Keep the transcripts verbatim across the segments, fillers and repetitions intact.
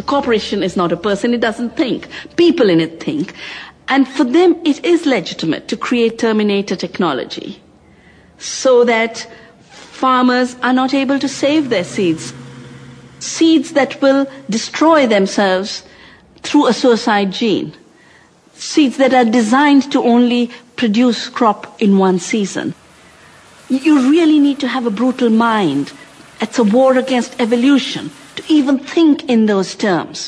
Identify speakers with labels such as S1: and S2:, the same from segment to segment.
S1: The corporation is not a person. It doesn't think. People in it think. And for them, it is legitimate to create Terminator technology so that farmers are not able to save their seeds. Seeds that will destroy themselves through a suicide gene. Seeds that are designed to only produce crop in one season. You really need to have a brutal mind. It's a war against evolution to even think in those terms.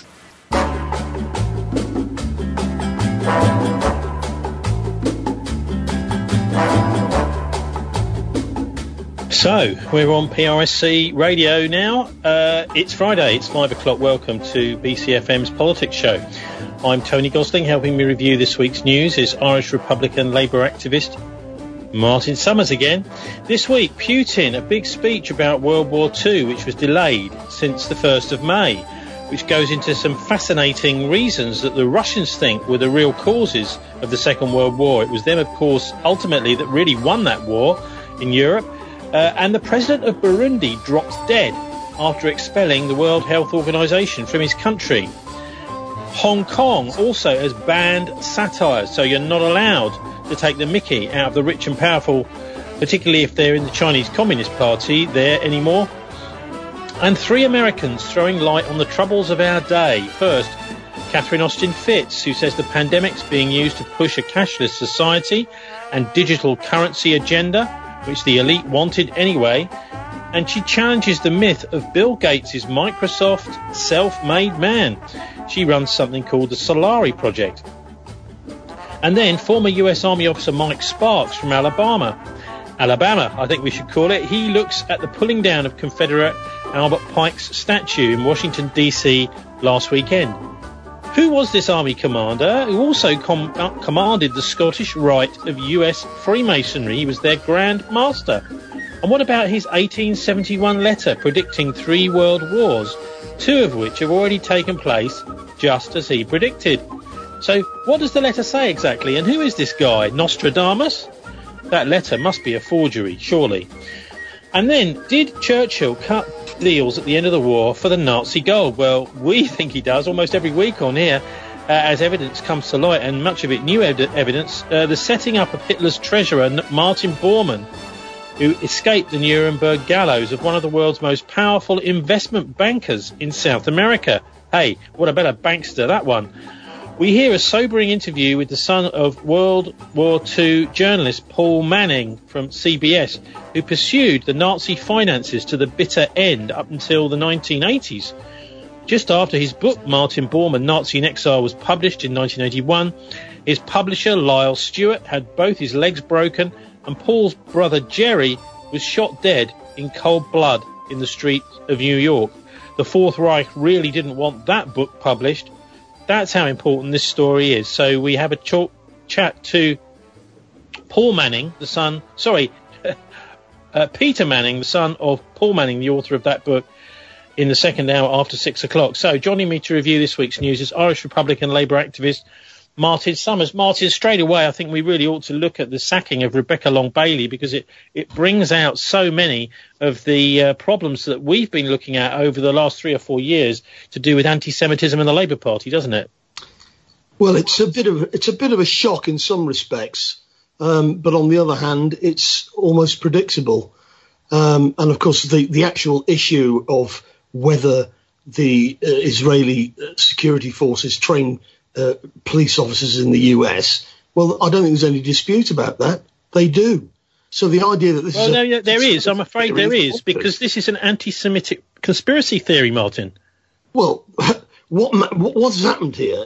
S2: So, we're on P R S C Radio now. Uh, it's Friday, it's five o'clock. Welcome to B C F M's Politics Show. I'm Tony Gosling. Helping me review this week's news is Irish Republican Labour activist Martin Summers again. This week, Putin, a big speech about World War Two, which was delayed since the first of May, which goes into some fascinating reasons that the Russians think were the real causes of the Second World War. It was them, of course, ultimately that really won that war in Europe. Uh, and the president of Burundi drops dead after expelling the World Health Organization from his country. Hong Kong also has banned satire, so you're not allowed to take the mickey out of the rich and powerful, particularly if they're in the Chinese Communist Party there anymore. And three Americans throwing light on the troubles of our day. First, Catherine Austin Fitts, who says the pandemic's being used to push a cashless society and digital currency agenda, which the elite wanted anyway, and she challenges the myth of Bill Gates' Microsoft self-made man. She runs something called the Solari Project. And then former U S Army officer Mike Sparks from Alabama. Alabama, I think we should call it. He looks at the pulling down of Confederate Albert Pike's statue in Washington, D C last weekend. Who was this army commander who also com- uh, commanded the Scottish Rite of U S Freemasonry? He was their Grand Master. And what about his eighteen seventy-one letter predicting three world wars, two of which have already taken place just as he predicted? So what does the letter say exactly? And who is this guy? Nostradamus? That letter must be a forgery, surely. And then, did Churchill cut deals at the end of the war for the Nazi gold? Well, we think he does almost every week on here, uh, as evidence comes to light, and much of it new ev- evidence. Uh, the setting up of Hitler's treasurer, Martin Bormann, who escaped the Nuremberg gallows of one of the world's most powerful investment bankers in South America. Hey, what a better bankster, that one. We hear a sobering interview with the son of World War Two journalist Paul Manning from C B S, who pursued the Nazi finances to the bitter end up until the nineteen eighties. Just after his book, Martin Bormann, Nazi in Exile, was published in nineteen eighty-one, his publisher, Lyle Stewart, had both his legs broken, and Paul's brother, Jerry, was shot dead in cold blood in the streets of New York. The Fourth Reich really didn't want that book published. That's how important this story is. So we have a ch- chat to Paul Manning, the son, sorry, uh, Peter Manning, the son of Paul Manning, the author of that book, in the second hour after six o'clock. So joining me to review this week's news is Irish Republican Labour activist Martin Summers. Martin, straight away, I think we really ought to look at the sacking of Rebecca Long Bailey, because it, it brings out so many of the uh, problems that we've been looking at over the last three or four years to do with anti-Semitism in the Labour Party, doesn't it?
S3: Well, it's a bit of it's a bit of a shock in some respects, um, but on the other hand, it's almost predictable. Um, and of course, the, the actual issue of whether the uh, Israeli security forces train Uh, police officers in the U S, well, I don't think there's any dispute about that. They do. So the idea that this
S2: well,
S3: is...
S2: Well,
S3: a,
S2: no, there is. I'm afraid there is, because this is an anti-Semitic conspiracy theory, Martin.
S3: Well, what what has happened here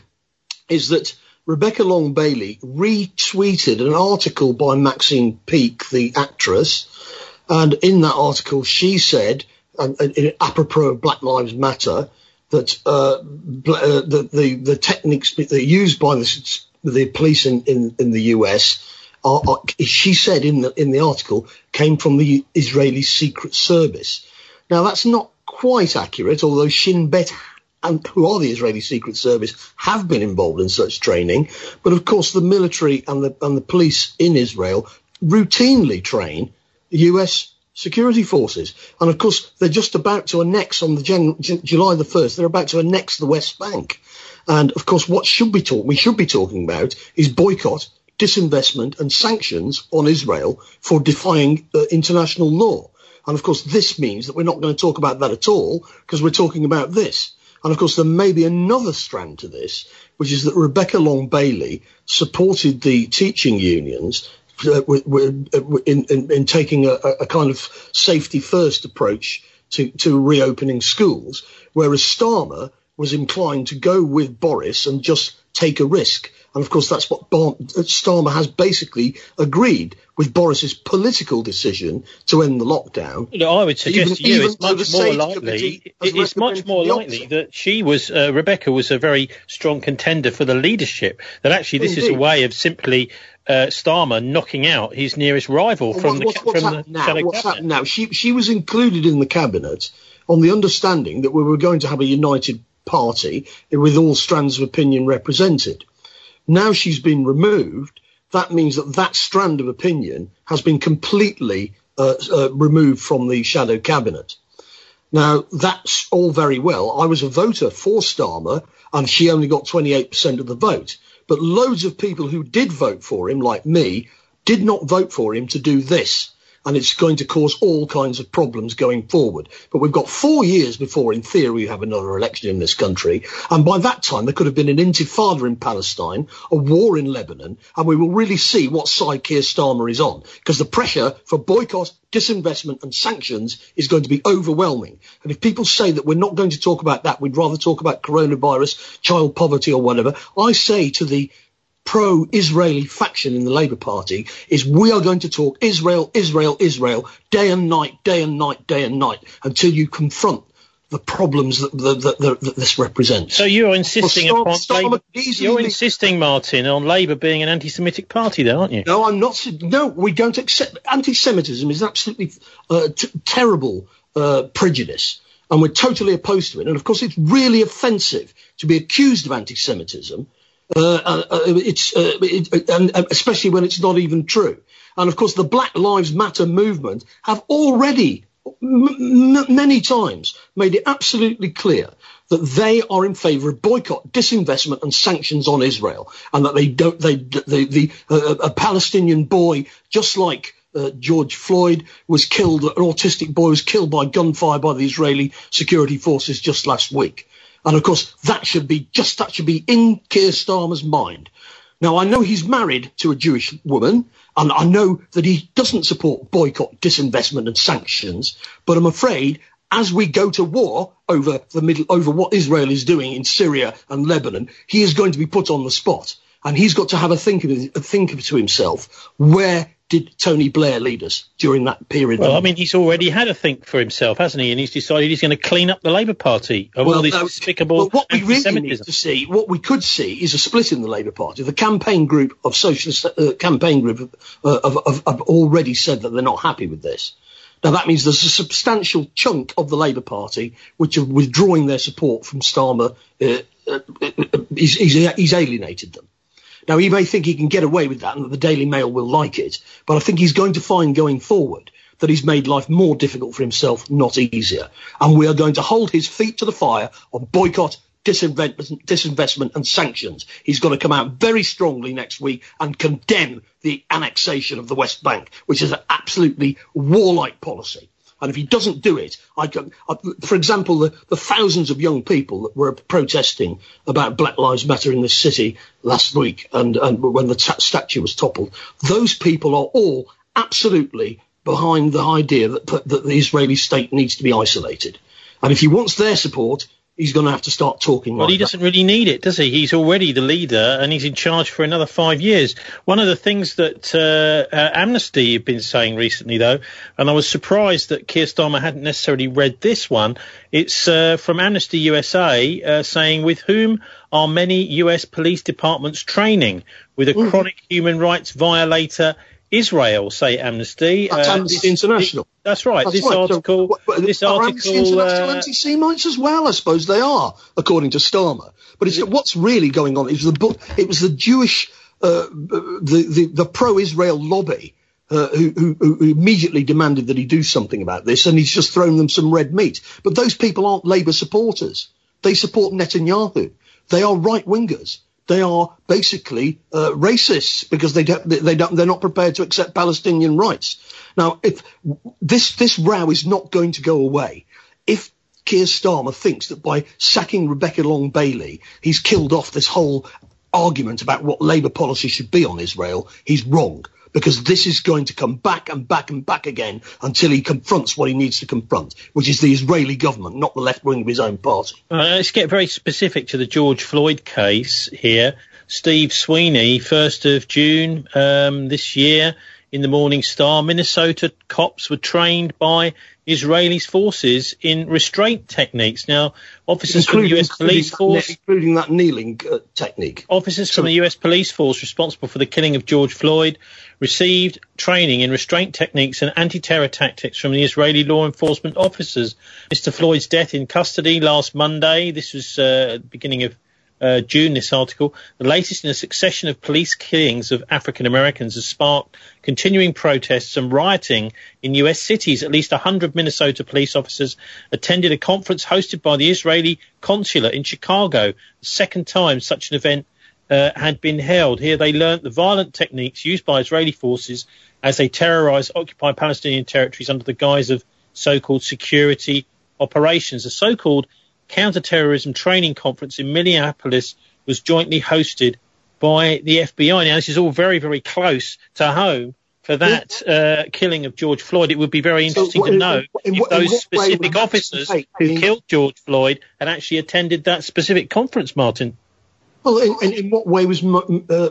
S3: is that Rebecca Long Bailey retweeted an article by Maxine Peake, the actress, and in that article she said, and, and apropos of Black Lives Matter, that uh, uh, the, the the techniques that are used by the, the police in, in, in the U S are, are, she said in the in the article, came from the Israeli Secret Service. Now that's not quite accurate, although Shin Bet, and who are the Israeli Secret Service, have been involved in such training. But of course, the military and the and the police in Israel routinely train U S security forces. And of course, they're just about to annex on the Jan- J- July the first, they're about to annex the West Bank. And of course, what should be talk- we should be talking about is boycott, disinvestment and sanctions on Israel for defying uh, international law. And of course, this means that we're not going to talk about that at all, because we're talking about this. And of course, there may be another strand to this, which is that Rebecca Long Bailey supported the teaching unions uh, in, in, in taking a, a kind of safety first approach to, to reopening schools, whereas Starmer was inclined to go with Boris and just take a risk. And of course, that's what Bar- Starmer has basically agreed with Boris's political decision to end the lockdown.
S2: You know, I would suggest even, to you it's much more likely. It's much more likely that she was uh, Rebecca was a very strong contender for the leadership. That actually this Indeed. is a way of simply uh, Starmer knocking out his nearest rival well, from what, the
S3: what's
S2: from
S3: happened
S2: the
S3: now?
S2: shadow
S3: What's
S2: cabinet.
S3: happened now? She she was included in the cabinet on the understanding that we were going to have a united party with all strands of opinion represented. Now she's been removed. That means that that strand of opinion has been completely uh, uh, removed from the shadow cabinet. Now, that's all very well. I was a voter for Starmer, and she only got twenty-eight percent of the vote. But loads of people who did vote for him, like me, did not vote for him to do this. And it's going to cause all kinds of problems going forward. But we've got four years before, in theory, we have another election in this country. And by that time, there could have been an intifada in Palestine, a war in Lebanon, and we will really see what side Keir Starmer is on. Because the pressure for boycott, disinvestment and sanctions is going to be overwhelming. And if people say that we're not going to talk about that, we'd rather talk about coronavirus, child poverty or whatever, I say to the pro-Israeli faction in the Labour Party is we are going to talk Israel, Israel, Israel, day and night, day and night, day and night, until you confront the problems that, that, that, that this represents.
S2: So you're insisting
S3: well,
S2: upon
S3: Starmer
S2: Labour, you're
S3: leave.
S2: insisting, Martin, on Labour being an anti-Semitic party, though, aren't you?
S3: No, I'm not. No, we don't accept. Anti-Semitism is absolutely uh, t- terrible uh, prejudice, and we're totally opposed to it. And of course, it's really offensive to be accused of anti-Semitism. Uh, uh, it's uh, it, and especially when it's not even true. And of course, the Black Lives Matter movement have already m- m- many times made it absolutely clear that they are in favour of boycott, disinvestment and sanctions on Israel, and that they don't. They the, the uh, a Palestinian boy, just like uh, George Floyd, was killed. An autistic boy was killed by gunfire by the Israeli security forces just last week. And of course, that should be just that should be in Keir Starmer's mind. Now, I know he's married to a Jewish woman, and I know that he doesn't support boycott, disinvestment and sanctions. But I'm afraid, as we go to war over the middle, over what Israel is doing in Syria and Lebanon, he is going to be put on the spot, and he's got to have a think of, a think of to himself. Where did Tony Blair lead us during that period?
S2: Well, I mean, he's already had a think for himself, hasn't he? And he's decided he's going to clean up the Labour Party of
S3: well,
S2: all this
S3: uh,
S2: despicable
S3: well, what we
S2: anti-Semitism.
S3: really need to see, what we could see, is a split in the Labour Party. The campaign group of socialist uh, campaign group uh, have, have, have already said that they're not happy with this. Now, that means there's a substantial chunk of the Labour Party which are withdrawing their support from Starmer. Uh, uh, uh, he's, he's, he's alienated them. Now, he may think he can get away with that and that the Daily Mail will like it, but I think he's going to find going forward that he's made life more difficult for himself, not easier. And we are going to hold his feet to the fire on boycott, disinvestment, disinvestment and sanctions. He's got to come out very strongly next week and condemn the annexation of the West Bank, which is an absolutely warlike policy. And if he doesn't do it, I can, I, for example, the, the thousands of young people that were protesting about Black Lives Matter in this city last week and, and when the t- statue was toppled, those people are all absolutely behind the idea that, that the Israeli state needs to be isolated. And if he wants their support, he's going to have to start talking
S2: well,
S3: like
S2: he doesn't that. really need it, does he? He's already the leader and he's in charge for another five years. One of the things that uh, uh, Amnesty have been saying recently, though, and I was surprised that Keir Starmer hadn't necessarily read this one, it's uh, from Amnesty U S A uh, saying, with whom are many U S police departments training? With a mm-hmm. chronic human rights violator, Israel, say Amnesty.
S3: That's uh, Amnesty
S2: this,
S3: International.
S2: This, that's right.
S3: That's
S2: this
S3: right.
S2: article.
S3: So,
S2: this
S3: are
S2: article.
S3: Amnesty International uh, anti-Semites as well? I suppose they are, according to Starmer. But it's, what's really going on is the book. It was the Jewish, uh, the, the the pro-Israel lobby uh, who, who, who immediately demanded that he do something about this, and he's just thrown them some red meat. But those people aren't Labour supporters. They support Netanyahu. They are right-wingers. They are basically uh, racists because they don't, they don't, they're not prepared to accept Palestinian rights. Now, if this this row is not going to go away, if Keir Starmer thinks that by sacking Rebecca Long Bailey, he's killed off this whole argument about what Labour policy should be on Israel, he's wrong. Because this is going to come back and back and back again until he confronts what he needs to confront, which is the Israeli government, not the left wing of his own party.
S2: Uh, let's get very specific to the George Floyd case here. Steve Sweeney, first of June um, this year, in the Morning Star, Minnesota cops were trained by Israeli forces in restraint techniques. Now, officers including, from the U S police force...
S3: Including that kneeling uh, technique.
S2: Officers so, from the U S police force responsible for the killing of George Floyd received training in restraint techniques and anti-terror tactics from the Israeli law enforcement officers. Mister Floyd's death in custody last Monday, this was uh, the beginning of Uh, June, this article, the latest in a succession of police killings of African Americans has sparked continuing protests and rioting in U S cities. At least one hundred Minnesota police officers attended a conference hosted by the Israeli consulate in Chicago, the second time such an event uh, had been held. Here they learnt the violent techniques used by Israeli forces as they terrorised occupied Palestinian territories under the guise of so-called security operations. The so-called counter-terrorism training conference in Minneapolis was jointly hosted by the F B I. Now, this is all very, very close to home for that uh, killing of George Floyd. It would be very interesting so, to know in, in, if those specific officers who killed George Floyd had actually attended that specific conference, Martin.
S3: Well, in, in, in what way was uh,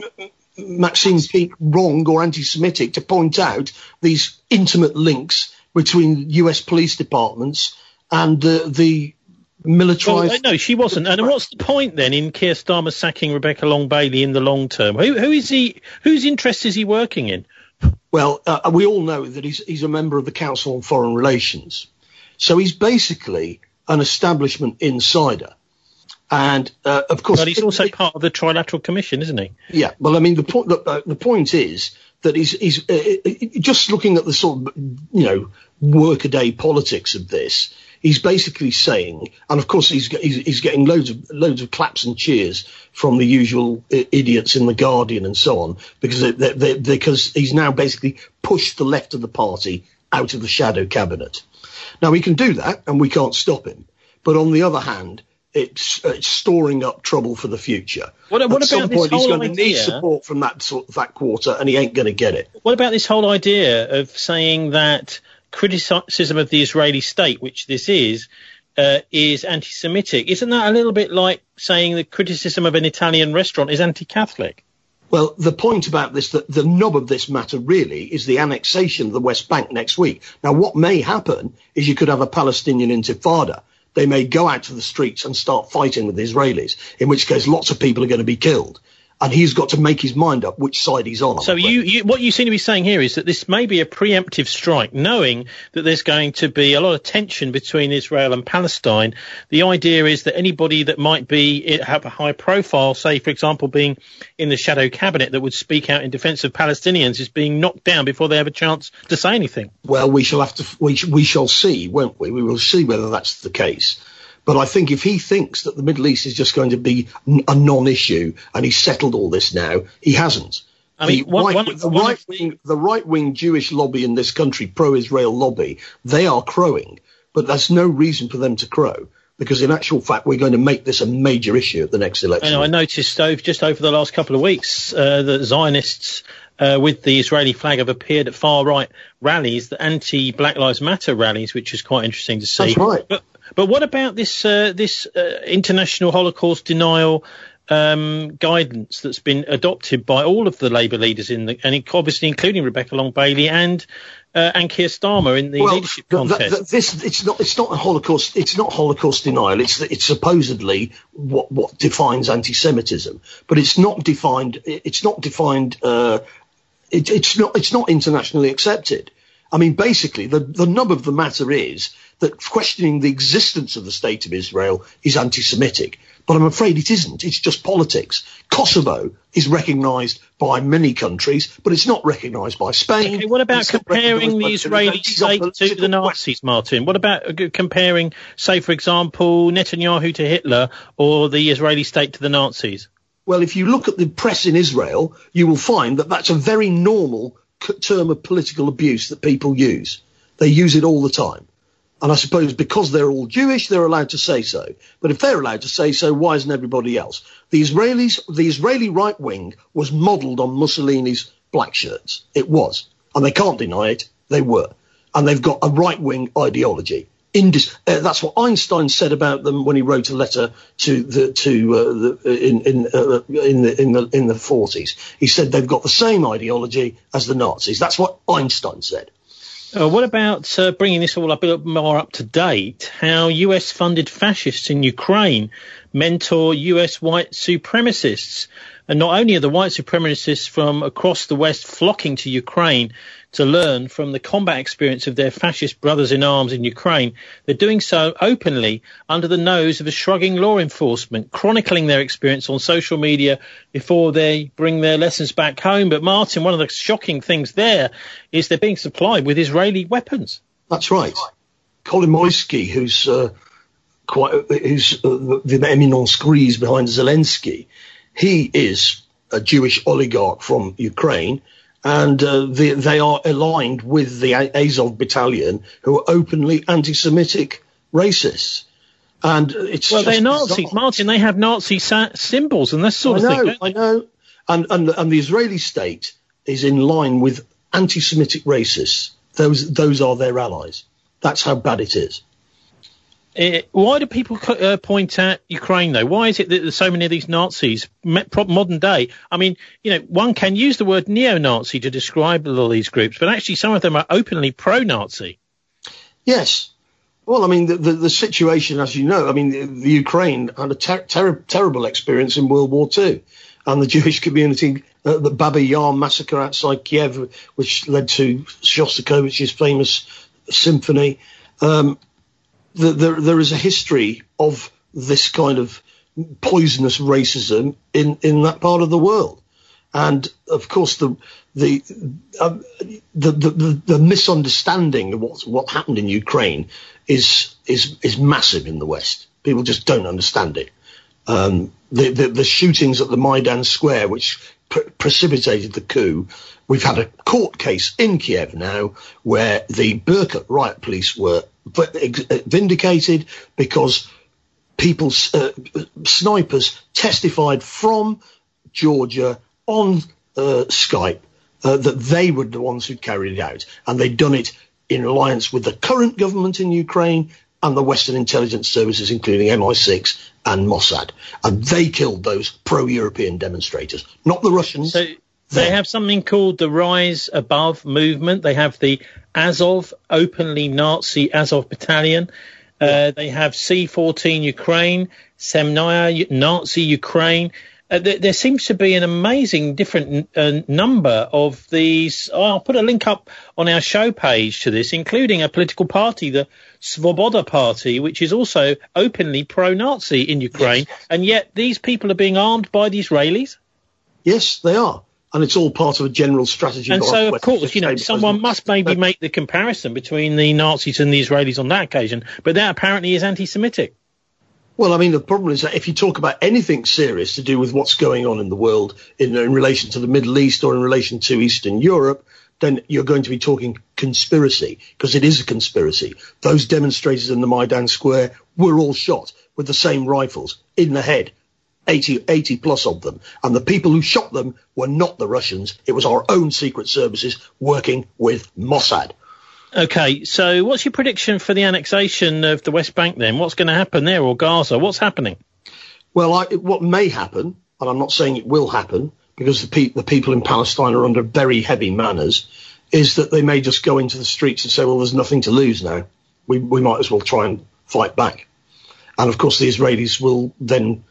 S3: Maxine Peake wrong or anti-Semitic to point out these intimate links between U S police departments and uh, the militarised...
S2: Well, no, she wasn't. And what's the point then in Keir Starmer sacking Rebecca Long Bailey in the long term? Who, who is he? Whose interest is he working in?
S3: Well, uh, we all know that he's, he's a member of the Council on Foreign Relations. So he's basically an establishment insider. And, uh, of course...
S2: But he's also it, part of the Trilateral Commission, isn't he?
S3: Yeah, well, I mean, the point, the, uh, the point is that he's, he's uh, just looking at the sort of, you know, workaday politics of this, he's basically saying, and of course he's, he's, he's getting loads of loads of claps and cheers from the usual idiots in The Guardian and so on, because they, they, they, because he's now basically pushed the left of the party out of the shadow cabinet. Now, he can do that, and we can't stop him. But on the other hand, it's, it's storing up trouble for the future.
S2: What, what
S3: At some
S2: about
S3: point,
S2: this
S3: he's
S2: whole
S3: going to
S2: idea?
S3: need support from that sort of, that quarter, and he ain't going to get it.
S2: What about this whole idea of saying that criticism of the Israeli state, which this is, uh, is anti-Semitic? Isn't that a little bit like saying the criticism of an Italian restaurant is anti-Catholic?
S3: Well, the point about this, the, the nub of this matter really is the annexation of the West Bank next week. Now, what may happen is you could have a Palestinian intifada. They may go out to the streets and start fighting with the Israelis, in which case lots of people are going to be killed. And he's got to make his mind up which side he's on.
S2: So you, you, what you seem to be saying here is that this may be a preemptive strike, knowing that there's going to be a lot of tension between Israel and Palestine. The idea is that anybody that might be have a high profile, say, for example, being in the shadow cabinet that would speak out in defence of Palestinians, is being knocked down before they have a chance to say anything.
S3: Well, we shall have to. We, sh- we shall see, won't we? We will see whether that's the case. But I think if he thinks that the Middle East is just going to be a non-issue and he's settled all this now, he hasn't.
S2: I mean,
S3: the,
S2: one,
S3: right,
S2: one,
S3: the,
S2: one
S3: right wing, the right-wing Jewish lobby in this country, pro-Israel lobby, they are crowing. But there's no reason for them to crow, because in actual fact, we're going to make this a major issue at the next election.
S2: I know, I noticed, Stove, just over the last couple of weeks, uh, that Zionists uh, with the Israeli flag have appeared at far-right rallies, the anti-Black Lives Matter rallies, which is quite interesting to see.
S3: That's right.
S2: But, But what about this uh, this uh, international Holocaust denial um, guidance that's been adopted by all of the Labour leaders in the, and obviously including Rebecca Long Bailey and uh, and Keir Starmer in the
S3: well,
S2: leadership contest?
S3: Th- th- this it's not it's not a Holocaust it's not Holocaust denial. It's it's supposedly what what defines anti-Semitism, but it's not defined. It's not defined. Uh, it, it's not it's not internationally accepted. I mean, basically, the, the nub of the matter is that questioning the existence of the State of Israel is anti-Semitic. But I'm afraid it isn't. It's just politics. Kosovo is recognised by many countries, but it's not recognised by Spain.
S2: Okay, what about comparing the Israeli state to the Nazis, Martin? What about uh, comparing, say, for example, Netanyahu to Hitler or the Israeli state to the Nazis?
S3: Well, if you look at the press in Israel, you will find that that's a very normal term of political abuse that people use. They use it all the time. And I suppose because they're all Jewish, they're allowed to say so. But if they're allowed to say so, why isn't everybody else? The Israelis, the Israeli right wing was modelled on Mussolini's black shirts. It was. And they can't deny it. They were. And they've got a right wing ideology. Indis- uh, that's what Einstein said about them when he wrote a letter to the to uh, the in in uh, in the in the in the forties. He said they've got the same ideology as the Nazis. That's what Einstein said.
S2: Uh, what about uh, bringing this all up a bit more up to date? How U S-funded fascists in Ukraine mentor U S white supremacists. And not only are the white supremacists from across the West flocking to Ukraine to learn from the combat experience of their fascist brothers in arms in Ukraine, they're doing so openly under the nose of a shrugging law enforcement, chronicling their experience on social media before they bring their lessons back home. But Martin, one of the shocking things there is they're being supplied with Israeli weapons.
S3: That's right. Kolomoisky, who's uh, quite who's uh, the eminence grise behind Zelensky, he is a Jewish oligarch from Ukraine. And uh, the, they are aligned with the Azov battalion, who are openly anti-Semitic racists. And it's
S2: well, they're
S3: bizarre.
S2: Nazis, Martin. They have Nazi sa- symbols and this sort
S3: I
S2: of
S3: know,
S2: thing.
S3: I know. And, and and the Israeli state is in line with anti-Semitic racists. Those those are their allies. That's how bad it is.
S2: Uh, why do people uh, point at Ukraine, though? Why is it that there's so many of these Nazis, modern day? I mean, you know, one can use the word neo-Nazi to describe a lot of these groups, but actually some of them are openly pro-Nazi.
S3: Yes. Well, I mean, the, the, the situation, as you know, I mean, the, the Ukraine had a ter- ter- terrible experience in World War Two. And the Jewish community, uh, the Babi Yar massacre outside Kiev, which led to Shostakovich's famous symphony. Um, the, the, there is a history of this kind of poisonous racism in, in that part of the world. And, of course, the the, uh, the, the, the, the misunderstanding of what, what happened in Ukraine is, is, is massive in the West. People just don't understand it. Um, the, the, the shootings at the Maidan Square, which pre- precipitated the coup. We've had a court case in Kiev now where the Berkut riot police were vindicated because people, uh, snipers testified from Georgia on uh, Skype uh, that they were the ones who carried it out. And they'd done it in alliance with the current government in Ukraine and the Western intelligence services, including M I six and Mossad. And they killed those pro-European demonstrators, not the Russians.
S2: So they have something called the Rise Above movement. They have the Azov, openly Nazi Azov battalion. Uh, yeah. They have C fourteen Ukraine, Semnaya, Nazi Ukraine. Uh, there, there seems to be an amazing different uh, number of these. Oh, I'll put a link up on our show page to this, including a political party, the Svoboda Party, which is also openly pro-Nazi in Ukraine. Yes. And yet these people are being armed by the Israelis?
S3: Yes, they are. And it's all part of a general strategy.
S2: And so, of course, you know, someone must maybe make the comparison between the Nazis and the Israelis on that occasion. But that apparently is anti-Semitic.
S3: Well, I mean, the problem is that if you talk about anything serious to do with what's going on in the world in, in relation to the Middle East or in relation to Eastern Europe, then you're going to be talking conspiracy, because it is a conspiracy. Those demonstrators in the Maidan Square were all shot with the same rifles in the head, eighty, eighty plus of them. And the people who shot them were not the Russians. It was our own secret services working with Mossad.
S2: OK, so what's your prediction for the annexation of the West Bank then? What's going to happen there, or Gaza? What's happening?
S3: Well, I, what may happen, and I'm not saying it will happen, because the, pe- the people in Palestine are under very heavy manners, is that they may just go into the streets and say, well, there's nothing to lose now. We, we might as well try and fight back. And, of course, the Israelis will then,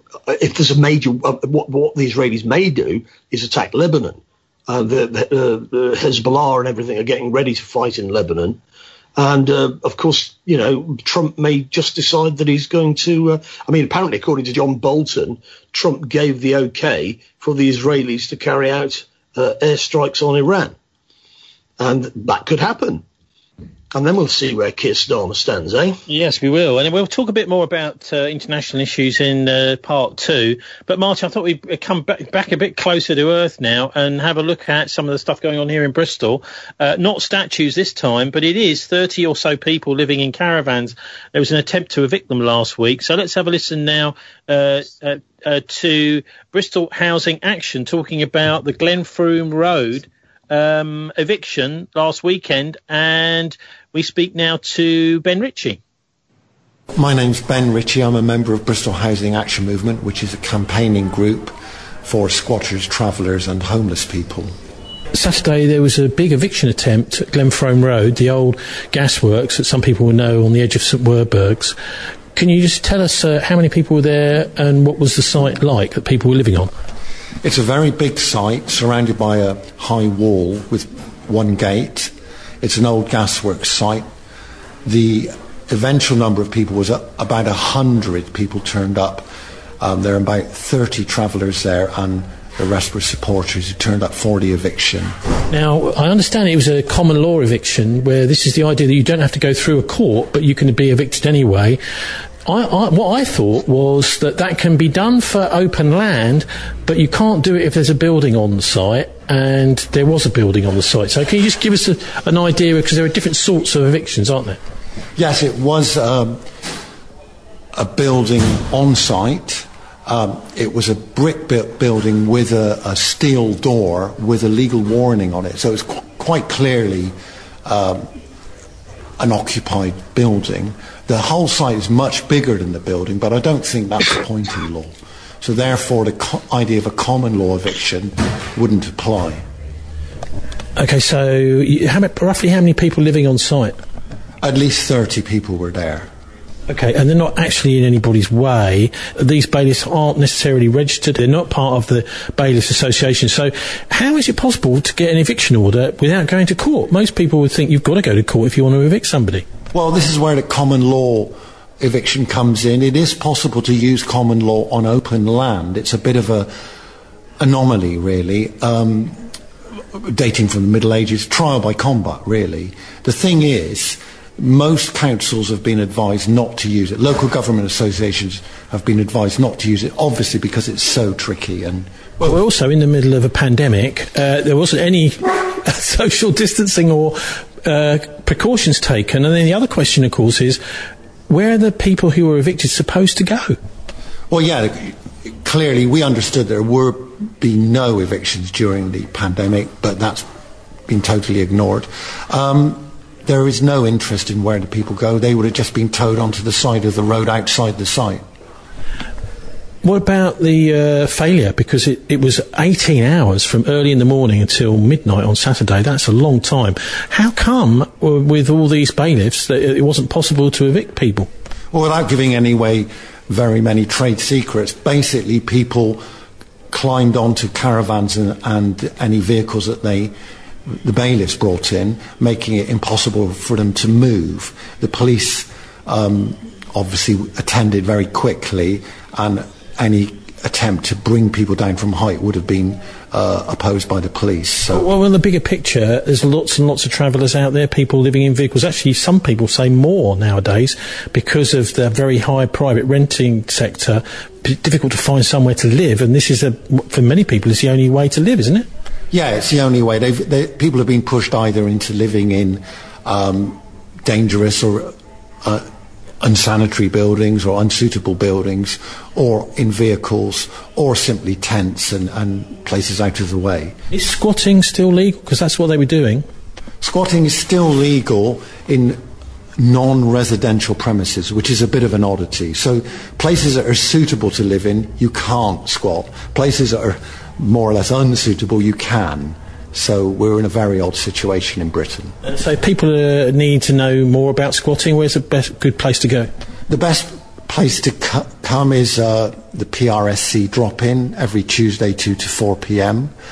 S3: if there's a major, uh, what, what the Israelis may do is attack Lebanon. Uh, the, the, uh, the Hezbollah and everything are getting ready to fight in Lebanon. And, uh, of course, you know, Trump may just decide that he's going to, uh, I mean, apparently, according to John Bolton, Trump gave the okay for the Israelis to carry out uh, airstrikes on Iran. And that could happen. And then we'll see where Keir Starmer stands, eh?
S2: Yes, we will. And we'll talk a bit more about uh, international issues in uh, part two. But, Martin, I thought we'd come back, back a bit closer to earth now and have a look at some of the stuff going on here in Bristol. Uh, not statues this time, but it is thirty or so people living in caravans. There was an attempt to evict them last week. So let's have a listen now uh, uh, uh, to Bristol Housing Action talking about the Glenfroom Road um, eviction last weekend, and we speak now to Ben Ritchie.
S4: My name's Ben Ritchie. I'm a member of Bristol Housing Action Movement, which is a campaigning group for squatters, travellers and homeless people.
S5: Saturday there was a big eviction attempt at Glenfroom Road, the old gasworks that some people will know on the edge of St Werburgh's. Can you just tell us uh, how many people were there and what was the site like that people were living on?
S4: It's a very big site surrounded by a high wall with one gate. It's an old gasworks site. The eventual number of people was uh, about one hundred people turned up. Um, there are about thirty travellers there, and the rest were supporters who turned up for the eviction.
S5: Now, I understand it was a common law eviction, where this is the idea that you don't have to go through a court, but you can be evicted anyway. I, I, what I thought was that that can be done for open land, but you can't do it if there's a building on the site, and there was a building on the site. So can you just give us a, an idea, because there are different sorts of evictions, aren't there?
S4: Yes, it was um, a building on site. Um, it was a brick-built building with a, a steel door with a legal warning on it. So it's qu- quite clearly um, an occupied building. The whole site is much bigger than the building, but I don't think that's the point in law. So therefore, the co- idea of a common law eviction wouldn't apply.
S5: OK, so you, how, roughly how many people living on site?
S4: At least thirty people were there.
S5: OK, and they're not actually in anybody's way. These bailiffs aren't necessarily registered. They're not part of the Bailiffs Association. So how is it possible to get an eviction order without going to court? Most people would think you've got to go to court if you want to evict somebody.
S4: Well, this is where the common law eviction comes in. It is possible to use common law on open land. It's a bit of a anomaly, really, um, dating from the Middle Ages, trial by combat, really. The thing is, most councils have been advised not to use it. Local government associations have been advised not to use it, obviously because it's so tricky. And
S5: well, we're also in the middle of a pandemic. Uh, there wasn't any social distancing or uh, precautions taken. And then the other question, of course, is where are the people who were evicted supposed to go?
S4: Well, yeah, clearly we understood there would be no evictions during the pandemic, but that's been totally ignored. Um, There is no interest in where the people go. They would have just been towed onto the side of the road outside the site.
S5: What about the uh, failure? Because it, it was eighteen hours from early in the morning until midnight on Saturday. That's a long time. How come, uh, with all these bailiffs, that it wasn't possible to evict people?
S4: Well, without giving away very many trade secrets, basically people climbed onto caravans and, and any vehicles that they... the bailiffs brought in, making it impossible for them to move. The police um, obviously attended very quickly, and any attempt to bring people down from height would have been uh, opposed by the police. So.
S5: Well, in the bigger picture, there's lots and lots of travellers out there, people living in vehicles. Actually, some people say more nowadays because of the very high private renting sector. It's difficult to find somewhere to live, and this is, a, for many people, is the only way to live, isn't it?
S4: Yeah, it's the only way. They've, they, people have been pushed either into living in um, dangerous or uh, unsanitary buildings or unsuitable buildings, or in vehicles, or simply tents and, and places out of the way.
S5: Is squatting still legal? Because that's what they were doing.
S4: Squatting is still legal in non-residential premises, which is a bit of an oddity. So places that are suitable to live in, you can't squat. Places that are more or less unsuitable, you can. So we're in a very odd situation in Britain.
S5: So people uh, need to know more about squatting. Where's the best good place to go?
S4: The best place to cu- come is uh, the P R S C drop-in every Tuesday two to four p.m.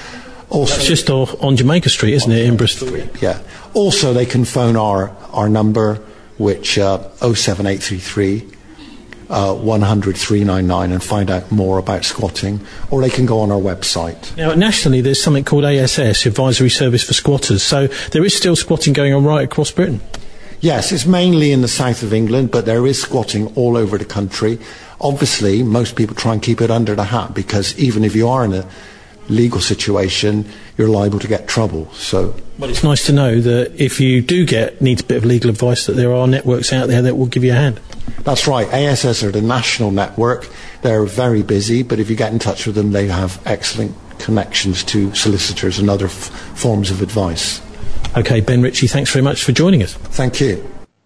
S5: Also, it's just off on Jamaica Street, isn't it, in Bristol?
S4: Yeah. Also, they can phone our, our number, which uh, oh seven eight three three, uh, one hundred, three nine nine, and find out more about squatting, or they can go on our website.
S5: Now, nationally, there's something called A S S, Advisory Service for Squatters, so there is still squatting going on right across Britain.
S4: Yes, it's mainly in the south of England, but there is squatting all over the country. Obviously, most people try and keep it under the hat, because even if you are in a legal situation, you're liable to get trouble. So,
S5: well, it's nice to know that if you do get need a bit of legal advice, that there are networks out there that will give you a hand.
S4: That's right. A S S are the national network. They're very busy, but if you get in touch with them, they have excellent connections to solicitors and other f- forms of advice.
S5: Okay, Ben Ritchie, thanks very much for joining us.
S4: Thank you.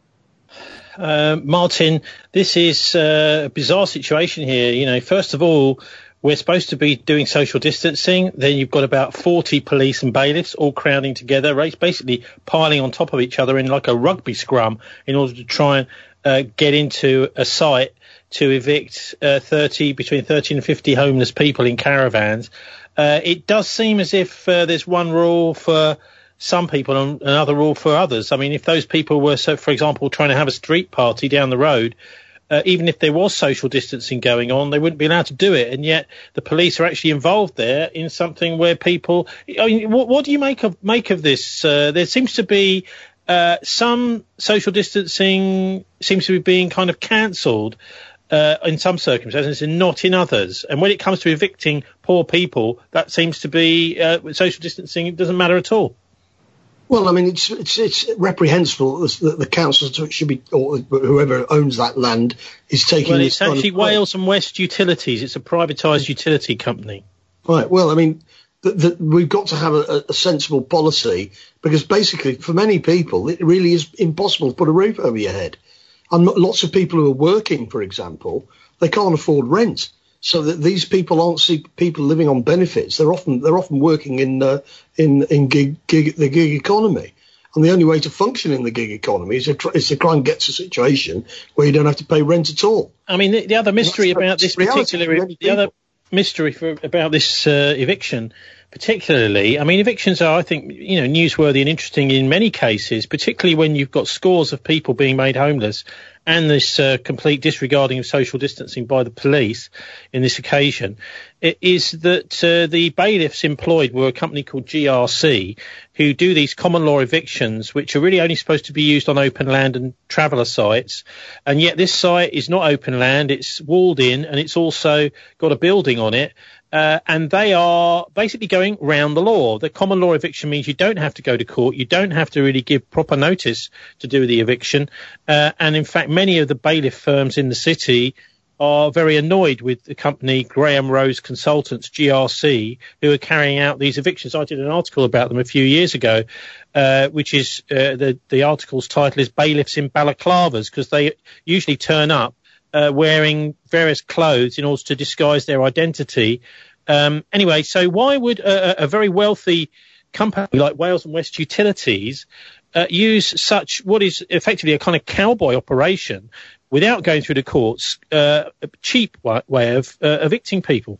S2: Uh, Martin, this is uh, a bizarre situation here. You know, first of all, we're supposed to be doing social distancing. Then you've got about forty police and bailiffs all crowding together, basically piling on top of each other in like a rugby scrum in order to try and uh, get into a site to evict uh, thirty, between thirty and fifty homeless people in caravans. Uh, it does seem as if uh, there's one rule for some people and another rule for others. I mean, if those people were, so for example, trying to have a street party down the road, Uh, even if there was social distancing going on, they wouldn't be allowed to do it. And yet the police are actually involved there in something where people, I mean, what, what do you make of, make of this? Uh, there seems to be uh, some social distancing seems to be being kind of cancelled uh, in some circumstances and not in others. And when it comes to evicting poor people, that seems to be uh, social distancing. It doesn't matter at all.
S3: Well, I mean, it's it's it's reprehensible that the council should be, or whoever owns that land is taking.
S2: Well,
S3: this
S2: it's actually
S3: kind of
S2: Wales and West Utilities. It's a privatised utility company.
S3: Right. Well, I mean, the, the, we've got to have a, a sensible policy, because basically, for many people, it really is impossible to put a roof over your head. And lots of people who are working, for example, they can't afford rent. So that these people aren't see people living on benefits. They're often they're often working in uh, in in gig, gig the gig economy, and the only way to function in the gig economy is to, try, is to try and get to a situation where you don't have to pay rent at all.
S2: I mean, the, the other mystery about this particular the other mystery for, about this uh, eviction, particularly, I mean, evictions are, I think, you know, newsworthy and interesting in many cases, particularly when you've got scores of people being made homeless. And this uh, complete disregarding of social distancing by the police in this occasion, it is that uh, the bailiffs employed were a company called G R C, who do these common law evictions, which are really only supposed to be used on open land and traveller sites. And yet this site is not open land, it's walled in, and it's also got a building on it. Uh, and they are basically going round the law. The common law eviction means you don't have to go to court. You don't have to really give proper notice to do the eviction. Uh, and in fact, many of the bailiff firms in the city are very annoyed with the company Graham Rose Consultants, G R C, who are carrying out these evictions. I did an article about them a few years ago, uh, which is uh, the, the article's title is Bailiffs in Balaclavas, because they usually turn up Uh, wearing various clothes in order to disguise their identity. Um, anyway, so why would a, a very wealthy company like Wales and West Utilities uh, use such what is effectively a kind of cowboy operation without going through the courts, uh, a cheap way of uh, evicting people?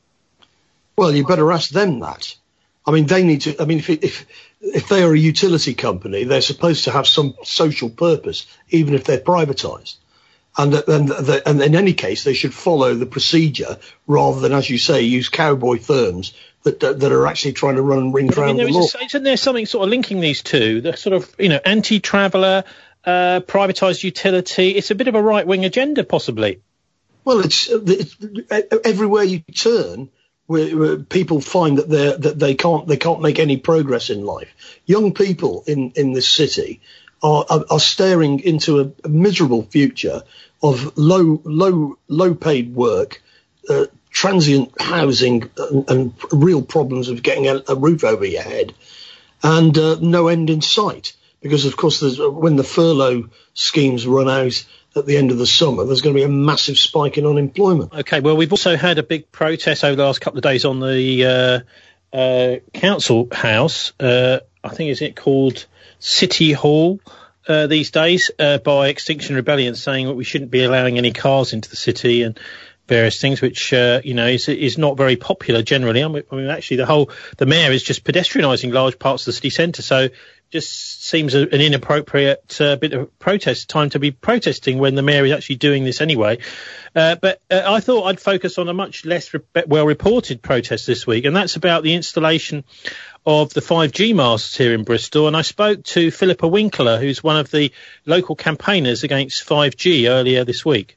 S3: Well, you better ask them that. I mean, they need to. I mean, if if if they are a utility company, they're supposed to have some social purpose, even if they're privatised. And, and, and in any case, they should follow the procedure rather than, as you say, use cowboy firms that that are actually trying to run rings
S2: I mean,
S3: around the law.
S2: A, isn't there something sort of linking these two? The sort of, you know, anti-traveller, uh, privatised utility. It's a bit of a right-wing agenda, possibly.
S3: Well, it's, it's everywhere you turn, where, where people find that they that they can't they can't make any progress in life. Young people in in this city Are, are staring into a, a miserable future of low, low, low-paid work, uh, transient housing, and, and real problems of getting a, a roof over your head, and uh, no end in sight. Because, of course, there's, when the furlough schemes run out at the end of the summer, there's going to be a massive spike in unemployment.
S2: Okay, well, we've also had a big protest over the last couple of days on the uh, uh, council house. Uh, I think is it called City Hall uh, these days uh, by Extinction Rebellion, saying that we shouldn't be allowing any cars into the city and various things, which uh, you know is is not very popular generally. I mean, I mean, actually, the whole the mayor is just pedestrianising large parts of the city centre, so just seems a, an inappropriate uh, bit of protest time to be protesting when the mayor is actually doing this anyway. Uh, but uh, I thought I'd focus on a much less re- well-reported protest this week, and that's about the installation of the five G masts here in Bristol. And I spoke to Philippa Winkler, who's one of the local campaigners against five G earlier this week.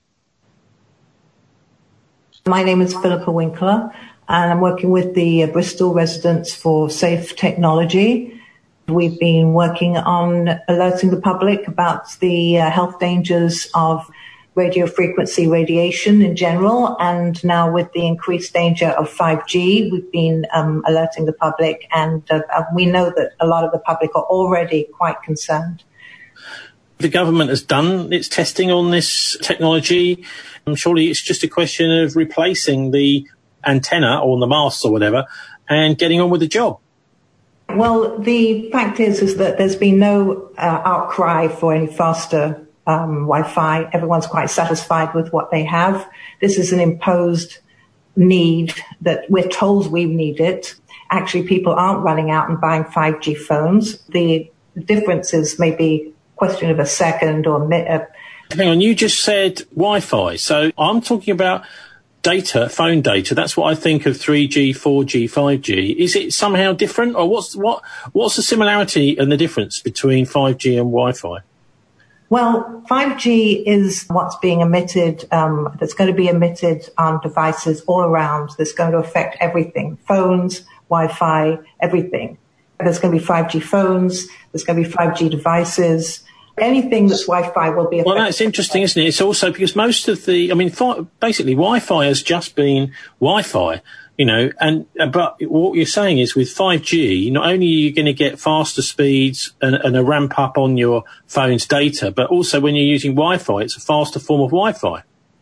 S6: My name is Philippa Winkler, and I'm working with the uh, Bristol Residents for Safe Technology. We've been working on alerting the public about the uh, health dangers of radio frequency radiation in general, and now with the increased danger of five G, we've been um, alerting the public, and uh, we know that a lot of the public are already quite concerned.
S2: The government has done its testing on this technology. And surely it's just a question of replacing the antenna or the masts or whatever and getting on with the job.
S6: Well, the fact is, is that there's been no uh, outcry for any faster um, Wi-Fi. Everyone's quite satisfied with what they have. This is an imposed need that we're told we need it. Actually, people aren't running out and buying five G phones. The difference is maybe a question of a second or... Uh,
S2: Hang on, you just said Wi-Fi. So I'm talking about data, phone data. That's what I think of three G, four G, five G. Is it somehow different, or what's what what's the similarity and the difference between five G and Wi-Fi?
S6: Well, five G is what's being emitted, um, that's going to be emitted on devices all around. That's going to affect everything, phones, Wi-Fi, everything. There's going to be five G phones, there's going to be five G devices. Anything that's Wi-Fi will be affected.
S2: Well, that's interesting, isn't it? It's also because most of the, I mean, fi- basically Wi-Fi has just been Wi-Fi, you know, and, uh, but what you're saying is with five G, not only are you going to get faster speeds and, and a ramp up on your phone's data, but also when you're using Wi-Fi, it's a faster form of Wi-Fi.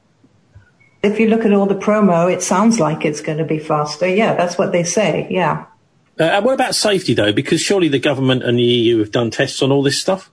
S6: If you look at all the promo, it sounds like it's going to be faster. Yeah, that's what they say, yeah.
S2: Uh, what about safety, though? Because surely the government and the E U have done tests on all this stuff?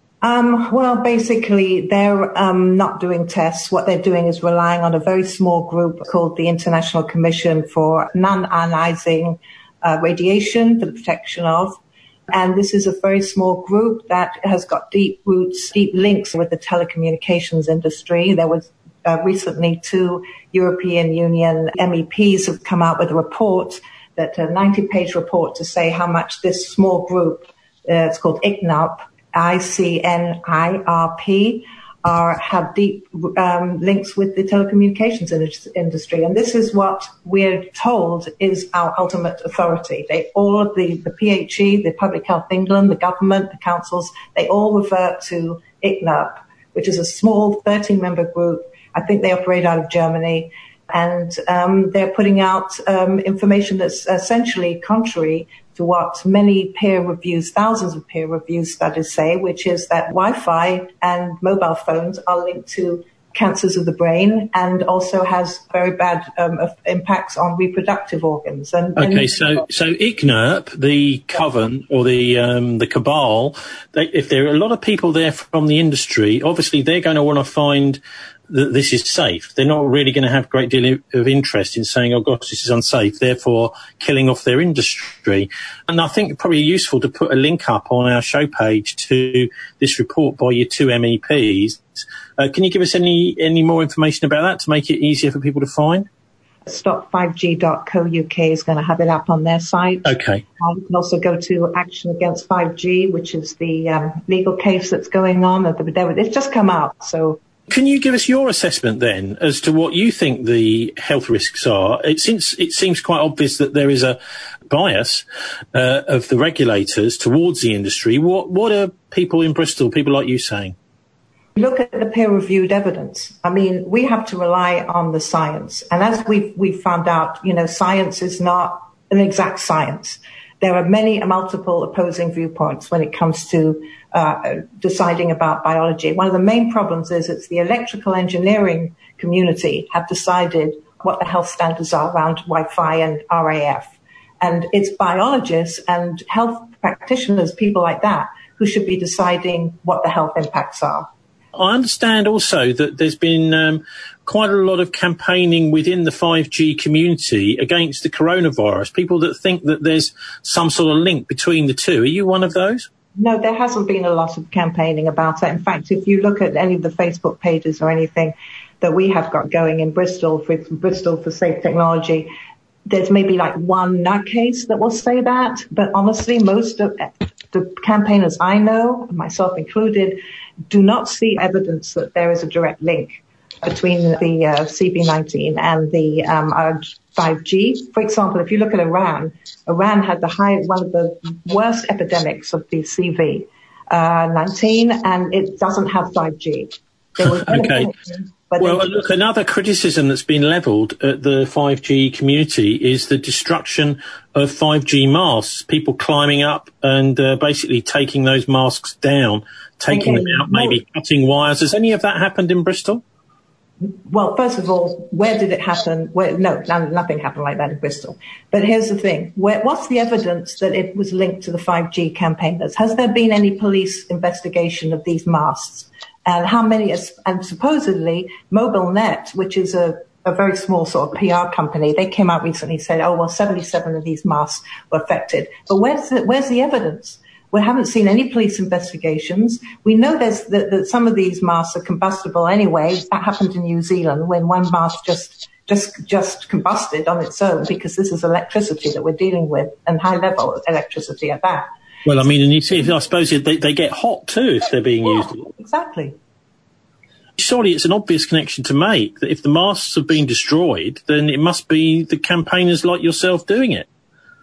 S6: Um, well, basically, they're um, not doing tests. What they're doing is relying on a very small group called the International Commission for Non-Ionizing uh, Radiation for the Protection of. And this is a very small group that has got deep roots, deep links with the telecommunications industry. There was uh, recently two European Union M E Ps have come out with a report, that a ninety-page report to say how much this small group, uh, it's called I C N I R P, I C N I R P, are, have deep um, links with the telecommunications in- industry. And this is what we're told is our ultimate authority. They all of the, the P H E, the Public Health England, the government, the councils, they all revert to I C N I R P, which is a small thirteen-member group. I think they operate out of Germany. And um, they're putting out um, information that's essentially contrary to what many peer reviews, thousands of peer review studies say, which is that Wi-Fi and mobile phones are linked to cancers of the brain and also has very bad um, impacts on reproductive organs. And,
S2: okay,
S6: and
S2: so so I C N I R P, the coven or the um, the cabal, they, if there are a lot of people there from the industry, obviously they're going to want to find that this is safe. They're not really going to have a great deal of interest in saying, oh gosh, this is unsafe, therefore killing off their industry. And I think it's probably useful to put a link up on our show page to this report by your two M E Ps. Uh, can you give us any, any more information about that to make it easier for people to find?
S6: stop five g dot co dot U K is going to have it up on their site.
S2: Okay.
S6: Um, you can also go to Action Against five G, which is the um, legal case that's going on. It's just come out, so...
S2: Can you give us your assessment then as to what you think the health risks are? It seems, it seems quite obvious that there is a bias uh, of the regulators towards the industry. What, what are people in Bristol, people like you, saying?
S6: Look at the peer-reviewed evidence. I mean, we have to rely on the science. And as we've, we've found out, you know, science is not an exact science. There are many multiple opposing viewpoints when it comes to uh, deciding about biology. One of the main problems is it's the electrical engineering community have decided what the health standards are around Wi-Fi and R A F. And it's biologists and health practitioners, people like that, who should be deciding what the health impacts are.
S2: I understand also that there's been um, quite a lot of campaigning within the five G community against the coronavirus, people that think that there's some sort of link between the two. Are you one of those?
S6: No, there hasn't been a lot of campaigning about it. In fact, if you look at any of the Facebook pages or anything that we have got going in Bristol, for Bristol for Safe Technology, there's maybe like one nutcase that will say that. But honestly, most of the campaigners I know, myself included, do not see evidence that there is a direct link between the uh, C V nineteen and the um, uh, five G. For example, if you look at Iran, Iran had the high, one of the worst epidemics of the C V nineteen, and it doesn't have five G.
S2: Okay. Well, then, look, another criticism that's been levelled at the five G community is the destruction of five G masts, people climbing up and uh, basically taking those masks down, taking okay. them out, maybe no. cutting wires. Has any of that happened in Bristol?
S6: Well, first of all, where did it happen? Where, no, nothing happened like that in Bristol. But here's the thing. Where, what's the evidence that it was linked to the five G campaigners? Has there been any police investigation of these masts? And how many, and supposedly MobileNet, which is a, a very small sort of P R company, they came out recently and said, oh, well, seventy-seven of these masts were affected. But where's the, where's the evidence? We haven't seen any police investigations. We know there's that, that some of these masts are combustible anyway. That happened in New Zealand when one mast just, just, just combusted on its own, because this is electricity that we're dealing with, and high level electricity at that.
S2: Well, I mean, and you see, I suppose they, they get hot too if they're being yeah, used.
S6: Exactly.
S2: Surely it's an obvious connection to make that if the masts have been destroyed, then it must be the campaigners like yourself doing it.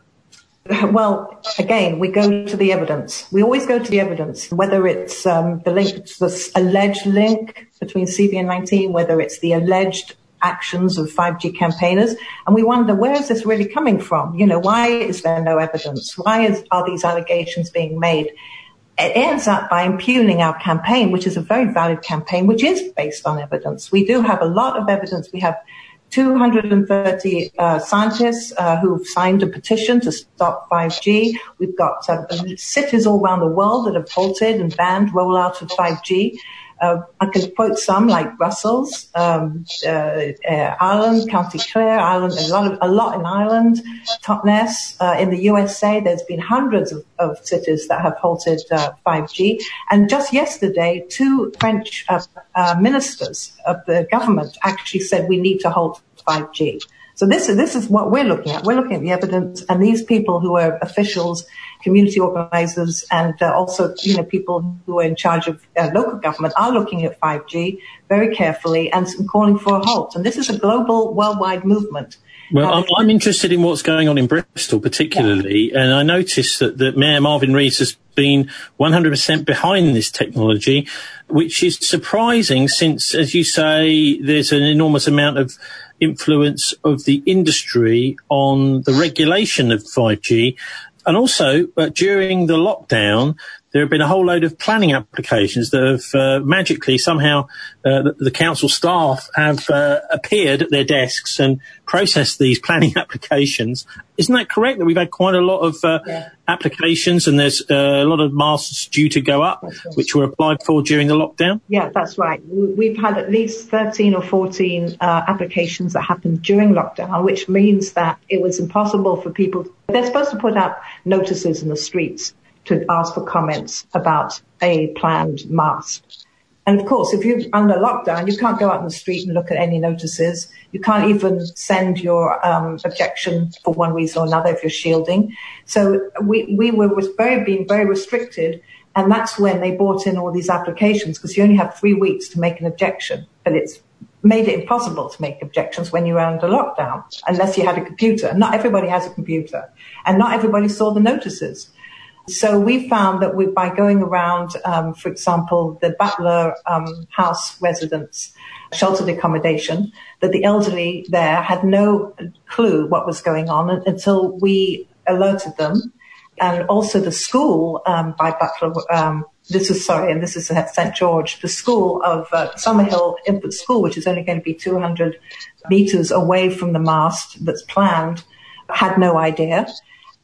S6: Well, again, we go to the evidence. We always go to the evidence, whether it's um, the link, the alleged link between C V nineteen, whether it's the alleged actions of five G campaigners, and we wonder, where is this really coming from? You know, why is there no evidence? Why is, are these allegations being made? It ends up by impugning our campaign, which is a very valid campaign, which is based on evidence. We do have a lot of evidence. We have two hundred thirty uh, scientists uh, who've signed a petition to stop five G. We've got uh, cities all around the world that have halted and banned rollout of five G. Uh, I can quote some, like Brussels, um, uh, uh, Ireland, County Clare, Ireland, a lot, of, a lot in Ireland, Totnes. Uh, in the U S A, there's been hundreds of, of cities that have halted uh, five G. And just yesterday, two French uh, uh, ministers of the government actually said we need to halt five G. So this is, this is what we're looking at. We're looking at the evidence, and these people who are officials, community organizers, and uh, also, you know, people who are in charge of uh, local government are looking at five G very carefully and calling for a halt. And this is a global, worldwide movement.
S2: Well, I'm, I'm interested in what's going on in Bristol particularly, yeah. and I noticed that, that Mayor Marvin Rees has been one hundred percent behind this technology, which is surprising since, as you say, there's an enormous amount of influence of the industry on the regulation of five G. And also, uh, during the lockdown, there have been a whole load of planning applications that have uh, magically somehow uh, the, the council staff have uh, appeared at their desks and processed these planning applications. Isn't that correct, that we've had quite a lot of uh, yeah. applications, and there's uh, a lot of masts due to go up, right. which were applied for during the lockdown?
S6: Yeah, that's right. We've had at least thirteen or fourteen uh, applications that happened during lockdown, which means that it was impossible for people. They're supposed to put up notices in the streets to ask for comments about a planned mast. And of course, if you're under lockdown, you can't go out in the street and look at any notices. You can't even send your um, objection for one reason or another if you're shielding. So we, we were very, being very restricted. And that's when they brought in all these applications, because you only have three weeks to make an objection. But it's made it impossible to make objections when you're under lockdown, unless you had a computer. Not everybody has a computer, and not everybody saw the notices. So we found that we, by going around, um, for example, the Butler um, House residents, sheltered accommodation, that the elderly there had no clue what was going on until we alerted them. And also the school um, by Butler, um, this is, sorry, and this is at Saint George, the school of uh, Summerhill Infant School, which is only going to be two hundred meters away from the mast that's planned, had no idea.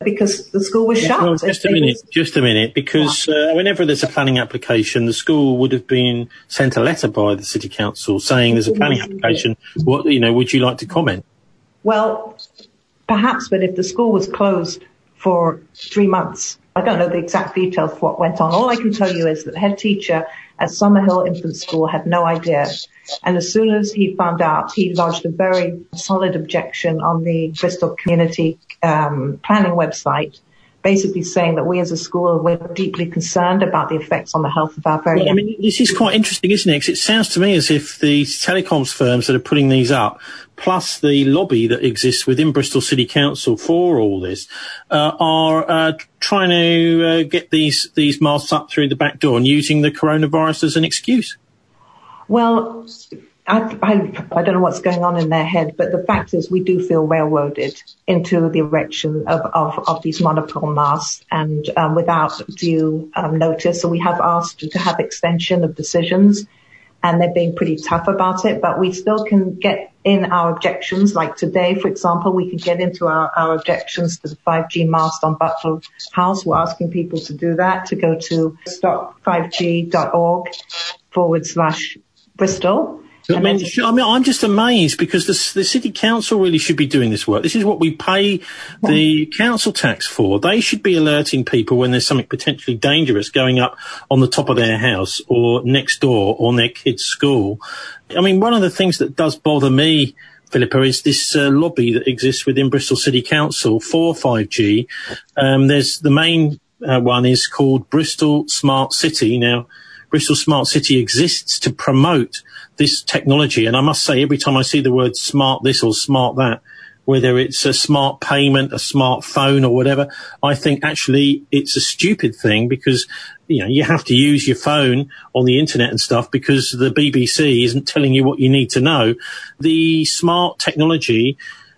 S6: because the school was shut.
S2: Well, just a minute, just a minute, because uh, whenever there's a planning application, the school would have been sent a letter by the city council saying there's a planning application. What, you know, would you like to comment?
S6: Well, perhaps, but if the school was closed for three months, I don't know the exact details of what went on. All I can tell you is that the head teacher at Summerhill Infant School had no idea. And as soon as he found out, he lodged a very solid objection on the Bristol Community um, Planning website, basically saying that we as a school were deeply concerned about the effects on the health of our very
S2: well,
S6: young.
S2: I mean, this is quite interesting, isn't it? 'Cause it sounds to me as if the telecoms firms that are putting these up, plus the lobby that exists within Bristol City Council for all this, uh, are uh, trying to uh, get these, these masts up through the back door and using the coronavirus as an excuse.
S6: Well, I, I, I don't know what's going on in their head, but the fact is we do feel railroaded into the erection of, of, of these monopole masts and um, without due um, notice. So we have asked to have extension of decisions, and they're being pretty tough about it, but we still can get in our objections. Like today, for example, we can get into our, our objections to the five G mast on Butler House. We're asking people to do that, to go to stop five G dot org forward slash Bristol.
S2: I mean, I mean, I'm just amazed because the, the city council really should be doing this work. This is what we pay the council tax for. They should be alerting people when there's something potentially dangerous going up on the top of their house or next door on their kid's school. I mean, one of the things that does bother me, Philippa, is this uh, lobby that exists within Bristol City Council for five G. Um, there's the main uh, one is called Bristol Smart City. Now, Bristol Smart City exists to promote this technology. And I must say, every time I see the word smart this or smart that, whether it's a smart payment, a smart phone or whatever, I think actually it's a stupid thing because, you know, you have to use your phone on the internet and stuff because the B B C isn't telling you what you need to know. The smart technology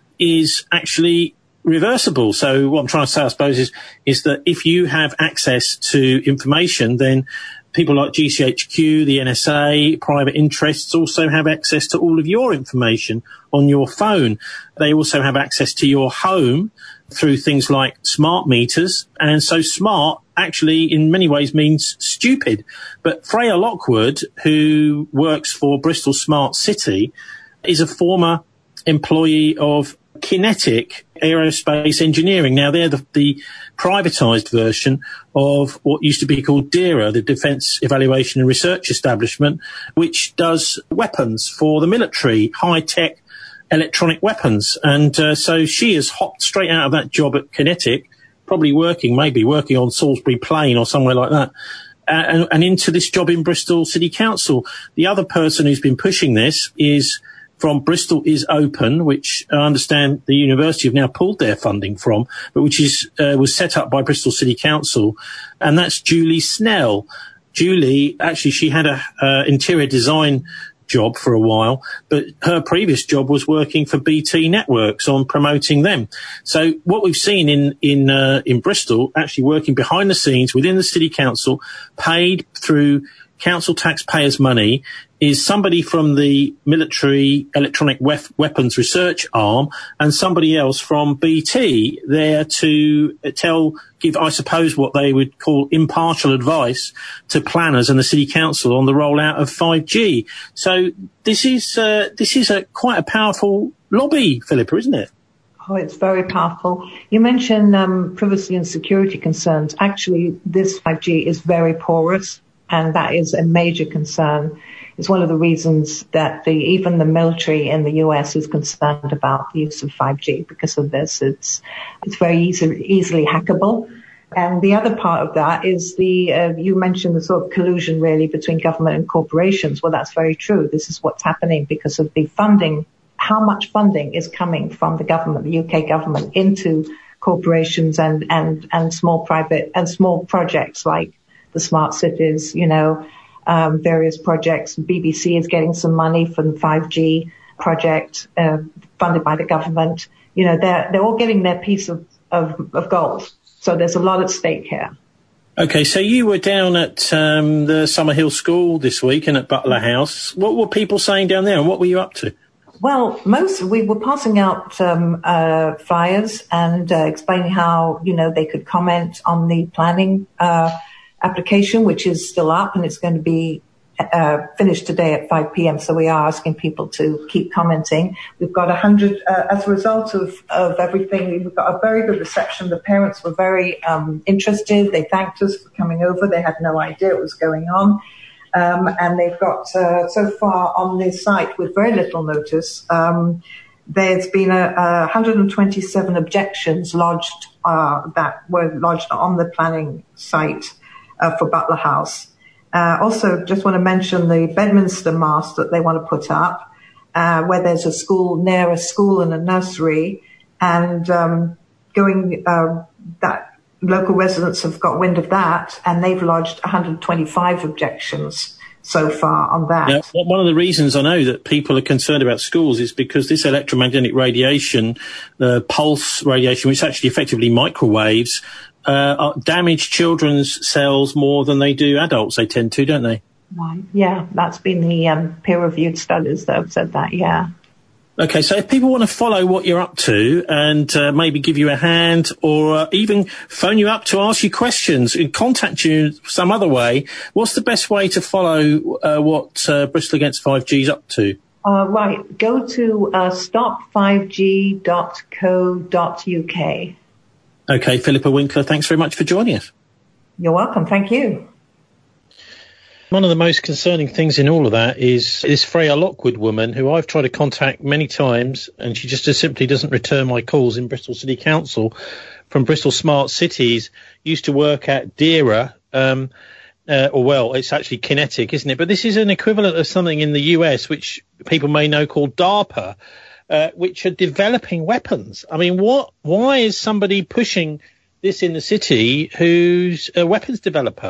S2: is actually reversible. So what I'm trying to say, I suppose, is, is that if you have access to information, then people like G C H Q, the N S A, private interests also have access to all of your information on your phone. They also have access to your home through things like smart meters. And so smart actually in many ways means stupid. But Freya Lockwood, who works for Bristol Smart City, is a former employee of Kinetic Aerospace Engineering. Now, they're the, the privatised version of what used to be called DERA, the Defence Evaluation and Research Establishment, which does weapons for the military, high-tech electronic weapons. And uh, so she has hopped straight out of that job at Kinetic, probably working, maybe working on Salisbury Plain or somewhere like that, and, and into this job in Bristol City Council. The other person who's been pushing this is from Bristol is Open, which I understand the university have now pulled their funding from, but which is uh, was set up by Bristol City Council, and that's Julie Snell. Julie, actually, she had a uh, interior design job for a while, but her previous job was working for B T Networks on promoting them. So what we've seen in in uh, in Bristol, actually working behind the scenes within the City Council, paid through council taxpayers' money, is somebody from the military electronic wef- weapons research arm and somebody else from B T there to tell, give, I suppose, what they would call impartial advice to planners and the city council on the rollout of five G. So this is, uh, this is a quite a powerful lobby, Philippa, isn't it?
S6: Oh, it's very powerful. You mentioned um, privacy and security concerns. Actually, this five G is very porous, and that is a major concern. It's one of the reasons that the, even the military in the U S is concerned about the use of five G because of this. It's, it's very easy, easily hackable. And the other part of that is the, uh, you mentioned the sort of collusion really between government and corporations. Well, that's very true. This is what's happening because of the funding, how much funding is coming from the government, the U K government, into corporations and, and, and small private and small projects like the smart cities, you know, um, various projects. B B C is getting some money from the five G project, uh, funded by the government. You know, they're, they're all getting their piece of, of, of gold. So there's a lot at stake here.
S2: Okay, so you were down at um, the Summerhill School this week and at Butler House. What were people saying down there and what were you up to?
S6: Well, most we were passing out um, uh, flyers and uh, explaining how, you know, they could comment on the planning uh, application, which is still up, and it's going to be uh, finished today at five p.m. So we are asking people to keep commenting. We've got a hundred uh, as a result of of everything. We've got a very good reception. The parents were very um, interested. They thanked us for coming over. They had no idea what was going on. Um, and they've got, uh, so far on this site with very little notice, um, there's been a, a one hundred twenty-seven objections lodged, uh, that were lodged on the planning site, uh, for Butler House. Uh, also just want to mention the Bedminster mast that they want to put up, uh, where there's a school near a school and a nursery, and, um, going, uh, that, local residents have got wind of that, and they've lodged one hundred twenty-five objections so far on that.
S2: Now, one of the reasons I know that people are concerned about schools is because this electromagnetic radiation, the pulse radiation, which is actually effectively microwaves, uh, damage children's cells more than they do adults. They tend to, don't they?
S6: Right. Yeah, that's been the um, peer-reviewed studies that have said that, yeah.
S2: Okay, so if people want to follow what you're up to and uh, maybe give you a hand or uh, even phone you up to ask you questions and contact you some other way, what's the best way to follow uh, what uh, Bristol Against five G is up to?
S6: Uh, right, go to uh, stop five G dot co dot U K.
S2: Okay, Philippa Winkler, thanks very much for joining us.
S6: You're welcome, thank you.
S2: One of the most concerning things in all of that is this Freya Lockwood woman, who I've tried to contact many times, and she just simply doesn't return my calls in Bristol City Council, from Bristol Smart Cities, used to work at DERA, um, uh, or well, it's actually Kinetic, isn't it? But this is an equivalent of something in the U S, which people may know called DARPA, uh, which are developing weapons. I mean, what? Why is somebody pushing this in the city who's a weapons developer?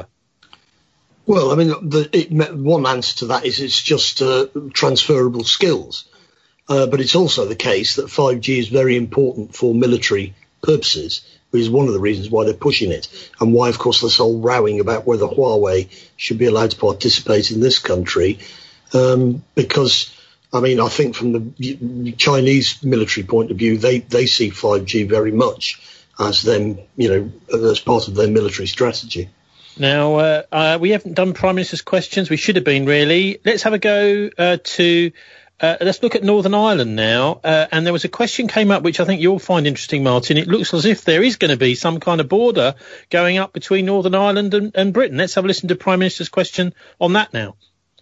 S3: Well, I mean, the, it, one answer to that is it's just uh, transferable skills. Uh, but it's also the case that five G is very important for military purposes, which is one of the reasons why they're pushing it, and why, of course, this whole rowing about whether Huawei should be allowed to participate in this country. Um, because, I mean, I think from the Chinese military point of view, they, they see five G very much as them, you know, as part of their military strategy.
S2: Now, uh, uh, we haven't done Prime Minister's questions. We should have been, really. Let's have a go uh, to, uh, let's look at Northern Ireland now. Uh, and there was a question came up, which I think you'll find interesting, Martin. It looks as if there is going to be some kind of border going up between Northern Ireland and, and Britain. Let's have a listen to Prime Minister's question on that now.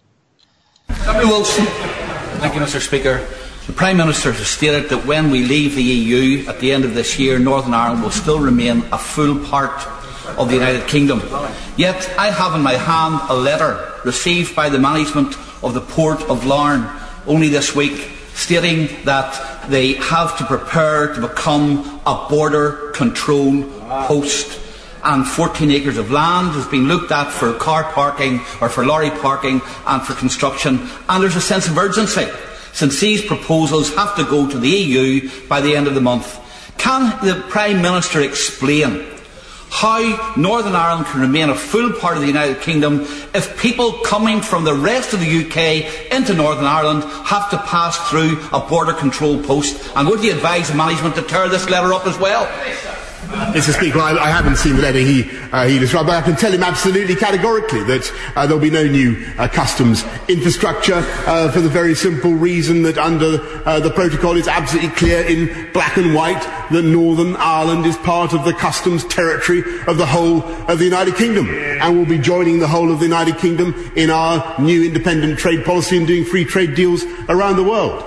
S7: Doctor Wilson. Thank you, Mister Speaker. The Prime Minister has stated that when we leave the E U at the end of this year, Northern Ireland will still remain a full part of the United Kingdom. Yet I have in my hand a letter received by the management of the Port of Larne only this week, stating that they have to prepare to become a border control post, and fourteen acres of land has been looked at for car parking or for lorry parking and for construction, and there's a sense of urgency since these proposals have to go to the E U by the end of the month. Can the Prime Minister explain how Northern Ireland can remain a full part of the United Kingdom if people coming from the rest of the U K into Northern Ireland have to pass through a border control post? And would he advise management to tear this letter up as well?
S8: Mister Speaker, I, I haven't seen the letter he, uh, he described, but I can tell him absolutely categorically that uh, there will be no new uh, customs infrastructure uh, for the very simple reason that under uh, the protocol it's absolutely clear in black and white that Northern Ireland is part of the customs territory of the whole of the United Kingdom, and will be joining the whole of the United Kingdom in our new independent trade policy and doing free trade deals around the world.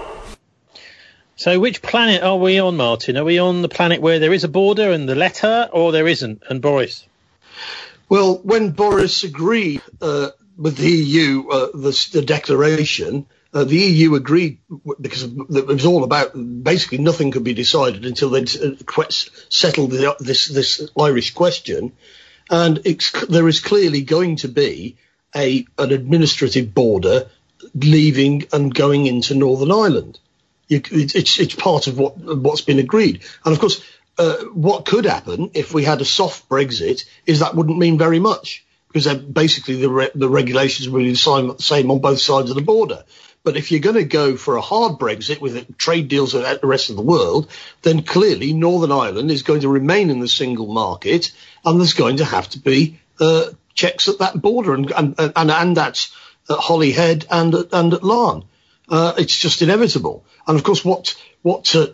S2: So which planet are we on, Martin? Are we on the planet where there is a border and the letter, or there isn't? And Boris?
S3: Well, when Boris agreed uh, with the E U, uh, the, the declaration, uh, the E U agreed because it was all about basically nothing could be decided until they'd settled the, this, this Irish question. And it's, there is clearly going to be a an administrative border leaving and going into Northern Ireland. You, it's it's part of what what's been agreed, and of course, uh, what could happen if we had a soft Brexit is that wouldn't mean very much, because basically the re- the regulations would be the same, same on both sides of the border. But if you're going to go for a hard Brexit with trade deals with the rest of the world, then clearly Northern Ireland is going to remain in the single market, and there's going to have to be uh, checks at that border and and and, and at uh, Holyhead and and at Larne. Uh, it's just inevitable. And of course, what what uh,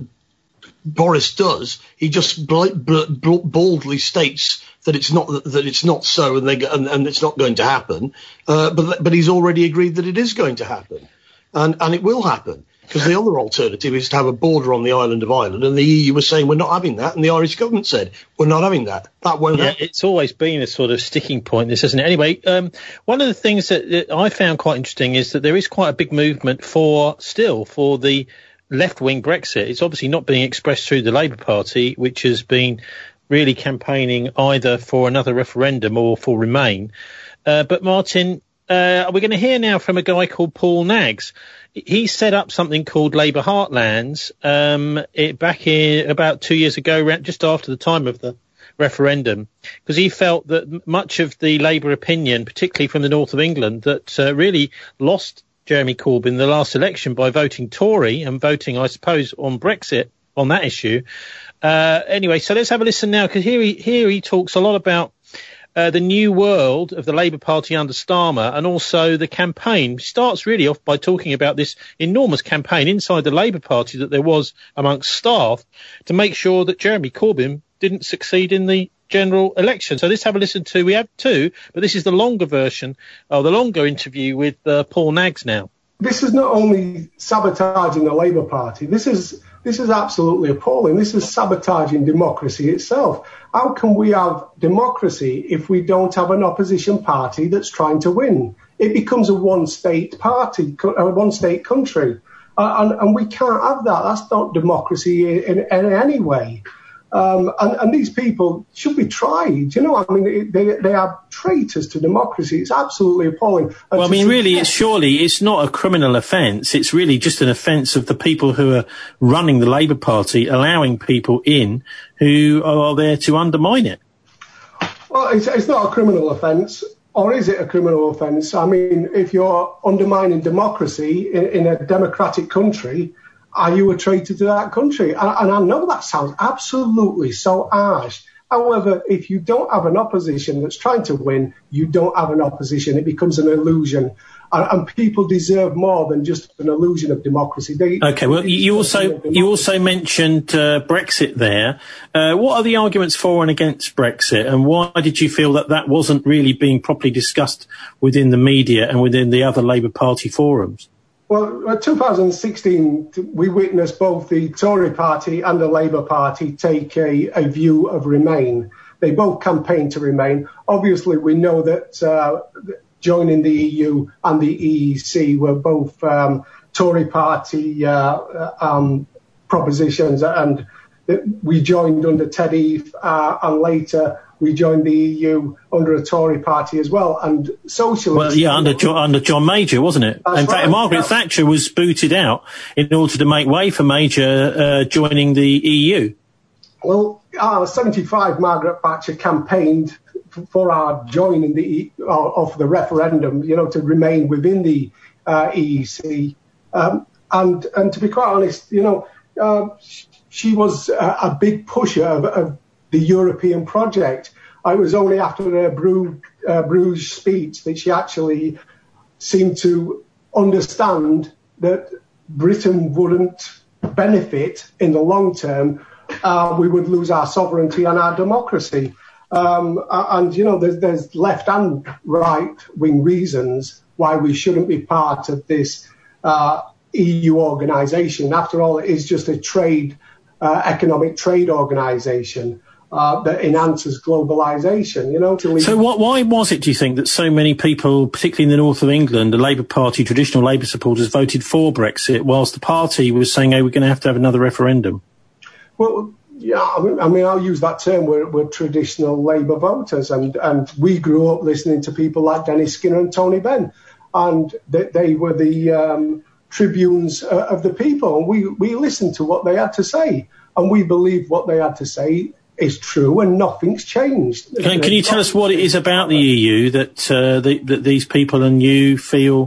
S3: Boris does, he just bl- bl- bl- baldly states that it's not that it's not so, and they and, and it's not going to happen. Uh, but but he's already agreed that it is going to happen, and and it will happen, because the other alternative is to have a border on the island of Ireland, and the E U was saying we're not having that, and the Irish government said we're not having that. That won't
S2: yeah,
S3: happen.
S2: It's always been a sort of sticking point, this, isn't it? Anyway, um, one of the things that, that I found quite interesting is that there is quite a big movement for still for the left-wing Brexit. It's obviously not being expressed through the Labour Party, which has been really campaigning either for another referendum or for Remain. Uh, but Martin, uh, we're going to hear now from a guy called Paul Naggs. He set up something called Labour Heartlands um, it, back in about two years ago, just after the time of the referendum, because he felt that much of the Labour opinion, particularly from the north of England, that uh, really lost Jeremy Corbyn the last election by voting Tory and voting, I suppose, on Brexit on that issue. Uh, anyway, so let's have a listen now, because here he, here he talks a lot about uh, the new world of the Labour Party under Starmer, and also the campaign. He starts really off by talking about this enormous campaign inside the Labour Party that there was amongst staff to make sure that Jeremy Corbyn didn't succeed in the general election. So let's have a listen to, we have two, but this is the longer version, or the longer interview with uh, Paul Naggs now.
S9: This is not only sabotaging the Labour Party, this is this is absolutely appalling. This is sabotaging democracy itself. How can we have democracy if we don't have an opposition party that's trying to win? It becomes a one-state party, a one-state country. Uh, and, and we can't have that. That's not democracy in, in any way. Um, and, and these people should be tried. You know, I mean, they they are traitors to democracy. It's absolutely appalling. And
S5: well, I mean, really, it's surely it's not a criminal offence. It's really just an offence of the people who are running the Labour Party, allowing people in who are there to undermine it.
S9: Well, it's, it's not a criminal offence. Or is it a criminal offence? I mean, if you're undermining democracy in, in a democratic country, are you a traitor to that country? And, and I know that sounds absolutely so harsh. However, if you don't have an opposition that's trying to win, you don't have an opposition. It becomes an illusion. And, and people deserve more than just an illusion of democracy. They,
S5: okay, well, you also you also mentioned uh, Brexit there. Uh, what are the arguments for and against Brexit, and why did you feel that that wasn't really being properly discussed within the media and within the other Labour Party forums?
S9: Well, in two thousand sixteen, we witnessed both the Tory party and the Labour Party take a, a view of Remain. They both campaigned to Remain. Obviously, we know that uh, joining the E U and the E E C were both um, Tory party uh, um, propositions, and we joined under Ted Heath, uh, and later we joined the E U under a Tory party as well, and socialists.
S5: Well, yeah, under John, under John Major, wasn't it?
S9: That's
S5: in fact,
S9: right,
S5: Margaret
S9: yeah.
S5: Thatcher was booted out in order to make way for Major uh, joining the E U.
S9: Well, uh, seventy-five, Margaret Thatcher campaigned for our joining the uh, of the referendum, you know, to remain within the uh, E E C, um, and and to be quite honest, you know, uh, she was a, a big pusher of, of the European project. It was only after her Bruges, uh, Bruges speech that she actually seemed to understand that Britain wouldn't benefit in the long term. Uh, we would lose our sovereignty and our democracy. Um, and, you know, there's, there's left and right wing reasons why we shouldn't be part of this uh, E U organisation. After all, it is just a trade, uh, economic trade organisation. Uh, that enhances globalisation, you know. To leave.
S5: So what, why was it, do you think, that so many people, particularly in the north of England, the Labour Party, traditional Labour supporters, voted for Brexit, whilst the party was saying, hey, we're going to have to have another referendum?
S9: Well, yeah, I mean, I mean I'll use that term, we're, we're traditional Labour voters, and, and we grew up listening to people like Dennis Skinner and Tony Benn, and they, they were the um, tribunes uh, of the people, and we, we listened to what they had to say, and we believed what they had to say is true, and nothing's changed.
S5: Can, can you tell us what it is about the E U that, uh, the, that these people and you feel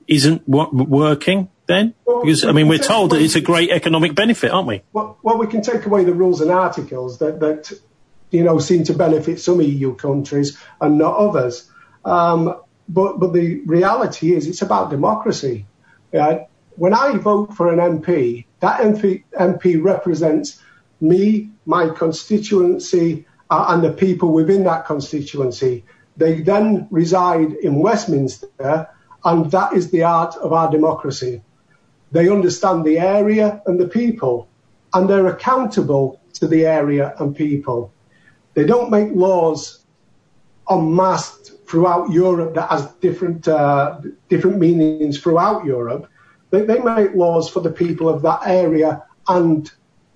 S2: isn't w- working then?
S9: Well,
S2: because, I mean, we're told that it's a great economic benefit, aren't we?
S9: Well, well, we can take away the rules and articles that, that you know, seem to benefit some E U countries and not others. Um, but, but the reality is it's about democracy. Uh, when I vote for an M P, that M P, M P represents me, my constituency, uh, and the people within that constituency. They then reside in Westminster, and that is the art of our democracy. They understand the area and the people, and they're accountable to the area and people. They don't make laws en masse throughout Europe that has different uh, different meanings throughout Europe. They, they make laws for the people of that area and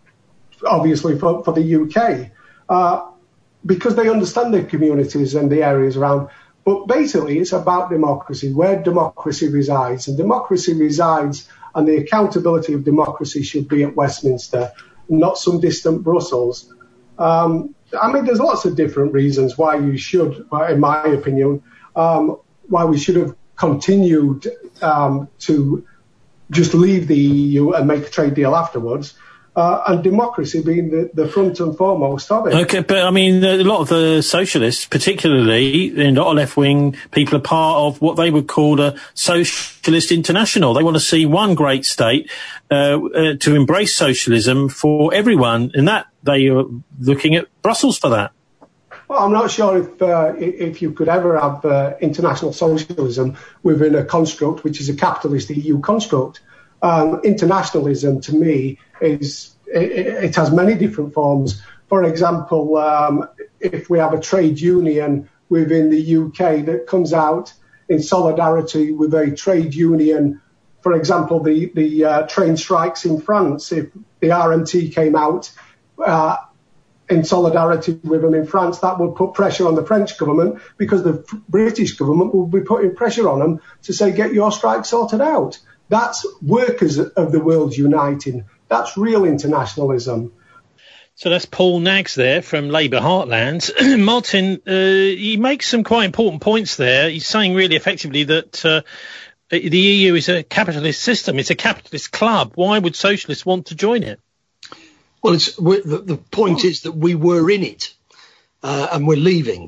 S9: obviously for, for the U K. Uh, because they understand the communities and the areas around. But basically, it's about democracy, where democracy resides. And democracy resides, and the accountability of democracy should be at Westminster, not some distant Brussels. Um, I mean, there's lots of different reasons why you should, in my opinion, um, why we should have continued um, to just leave the E U and make a trade deal afterwards. Uh, and democracy being the, the front and foremost of it.
S2: Okay, but I mean, a lot of the socialists, particularly, and a lot of left-wing people, are part of what they would call a socialist international. They want to see one great state uh, uh, to embrace socialism for everyone, and that they are looking at Brussels for that.
S9: Well, I'm not sure if uh, if you could ever have uh, international socialism within a construct which is a capitalist E U construct. Um, internationalism, to me, is it, it has many different forms. For example, um, if we have a trade union within the U K that comes out in solidarity with a trade union, for example, the, the uh, train strikes in France, if the R M T came out uh, in solidarity with them in France, that would put pressure on the French government, because the British government will be putting pressure on them to say, get your strike sorted out. That's workers of the world uniting. That's real internationalism.
S2: So that's Paul Naggs there from Labour Heartland. Martin, uh, he makes some quite important points there. He's saying really effectively that uh, the E U is a capitalist system. It's a capitalist club. Why would socialists want to join it?
S3: Well, it's, the, the point is that we were in it uh, and we're leaving.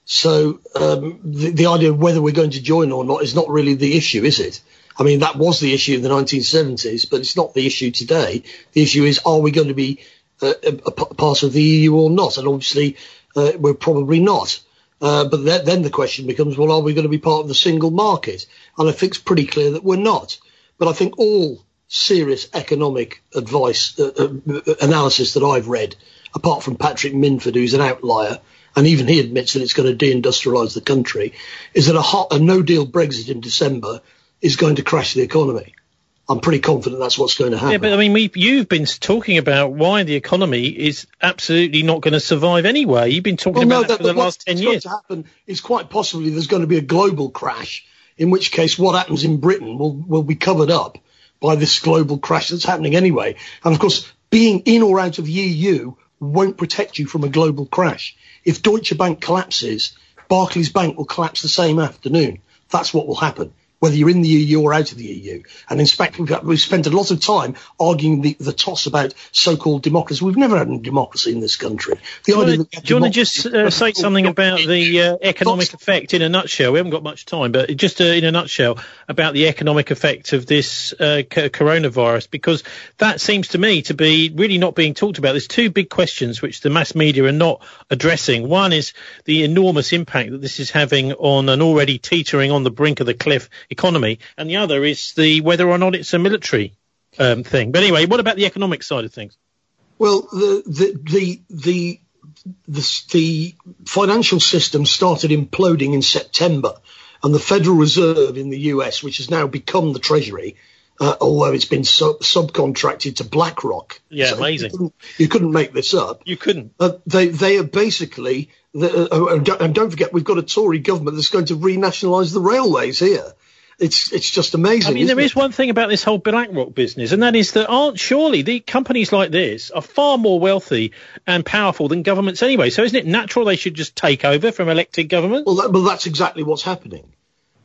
S3: So um, the, the idea of whether we're going to join or not is not really the issue, is it? I mean, that was the issue in the nineteen seventies, but it's not the issue today. The issue is, are we going to be uh, a, a part of the E U or not? And obviously, uh, we're probably not. Uh, but th- then the question becomes, well, are we going to be part of the single market? And I think it's pretty clear that we're not. But I think all serious economic advice, uh, uh, analysis that I've read, apart from Patrick Minford, who's an outlier, and even he admits that it's going to deindustrialise the country, is that a, hot, a no-deal Brexit in December is going to crash the economy. I'm pretty confident that's what's going to happen.
S2: Yeah, but I mean, we, you've been talking about why the economy is absolutely not going to survive anyway. You've been talking
S3: well,
S2: about
S3: no,
S2: that for the last ten years.
S3: What's going to happen is quite possibly there's going to be a global crash, in which case what happens in Britain will, will be covered up by this global crash that's happening anyway. And of course, being in or out of the E U won't protect you from a global crash. If Deutsche Bank collapses, Barclays Bank will collapse the same afternoon. That's what will happen, whether you're in the E U or out of the E U. And in fact, we've, got, we've spent a lot of time arguing the, the toss about so-called democracy. We've never had any democracy in this country. The
S2: do you
S3: idea
S2: want
S3: that
S2: to, do you want to just uh, say something about the uh, economic effect in a nutshell? We haven't got much time, but just uh, in a nutshell about the economic effect of this uh, c- coronavirus, because that seems to me to be really not being talked about. There's two big questions which the mass media are not addressing. One is the enormous impact that this is having on an already teetering on the brink of the cliff economy, and the other is the whether or not it's a military um, thing. But anyway, what about the economic side of things?
S3: Well, the the the the the, the financial system started imploding in September, and the Federal Reserve in the U S, which has now become the Treasury, uh, although it's been sub- subcontracted to BlackRock.
S2: Yeah,
S3: so
S2: amazing.
S3: You couldn't, you couldn't make this up.
S2: You couldn't.
S3: Uh, they they are basically, the, uh, and, don't, and don't forget, we've got a Tory government that's going to renationalise the railways here. It's it's just amazing.
S2: I mean, there
S3: it?
S2: is one thing about this whole BlackRock business, and that is that aren't surely the companies like this are far more wealthy and powerful than governments anyway. So isn't it natural they should just take over from elected governments?
S3: Well, that, well, that's exactly what's happening.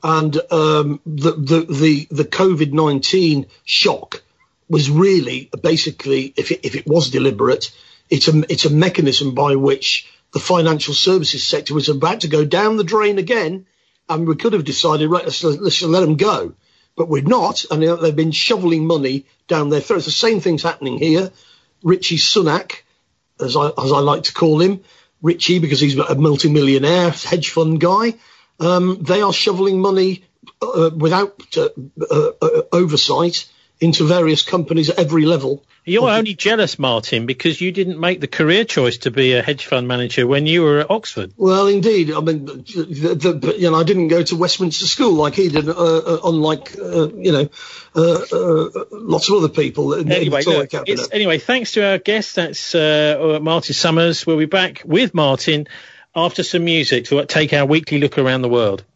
S3: And um, the, the, the, the COVID nineteen shock was really basically, if it, if it was deliberate, it's a, it's a mechanism by which the financial services sector was about to go down the drain again. And we could have decided, right, let's, let's let them go. But we're not. And they've been shoveling money down their throats. The same thing's happening here. Richie Sunak, as I, as I like to call him, Richie, because he's a multimillionaire hedge fund guy. Um, they are shoveling money uh, without uh, uh, oversight into various companies at every level.
S2: You're only jealous, Martin, because you didn't make the career choice to be a hedge fund manager when you were at Oxford.
S3: Well, indeed. I mean, the, the, you know, I didn't go to Westminster School like he did, uh, uh, unlike, uh, you know, uh, uh, lots of other people.
S2: Anyway, look, it's, anyway, thanks to our guest. That's uh, Martin Summers. We'll be back with Martin after some music to take our weekly look around the world.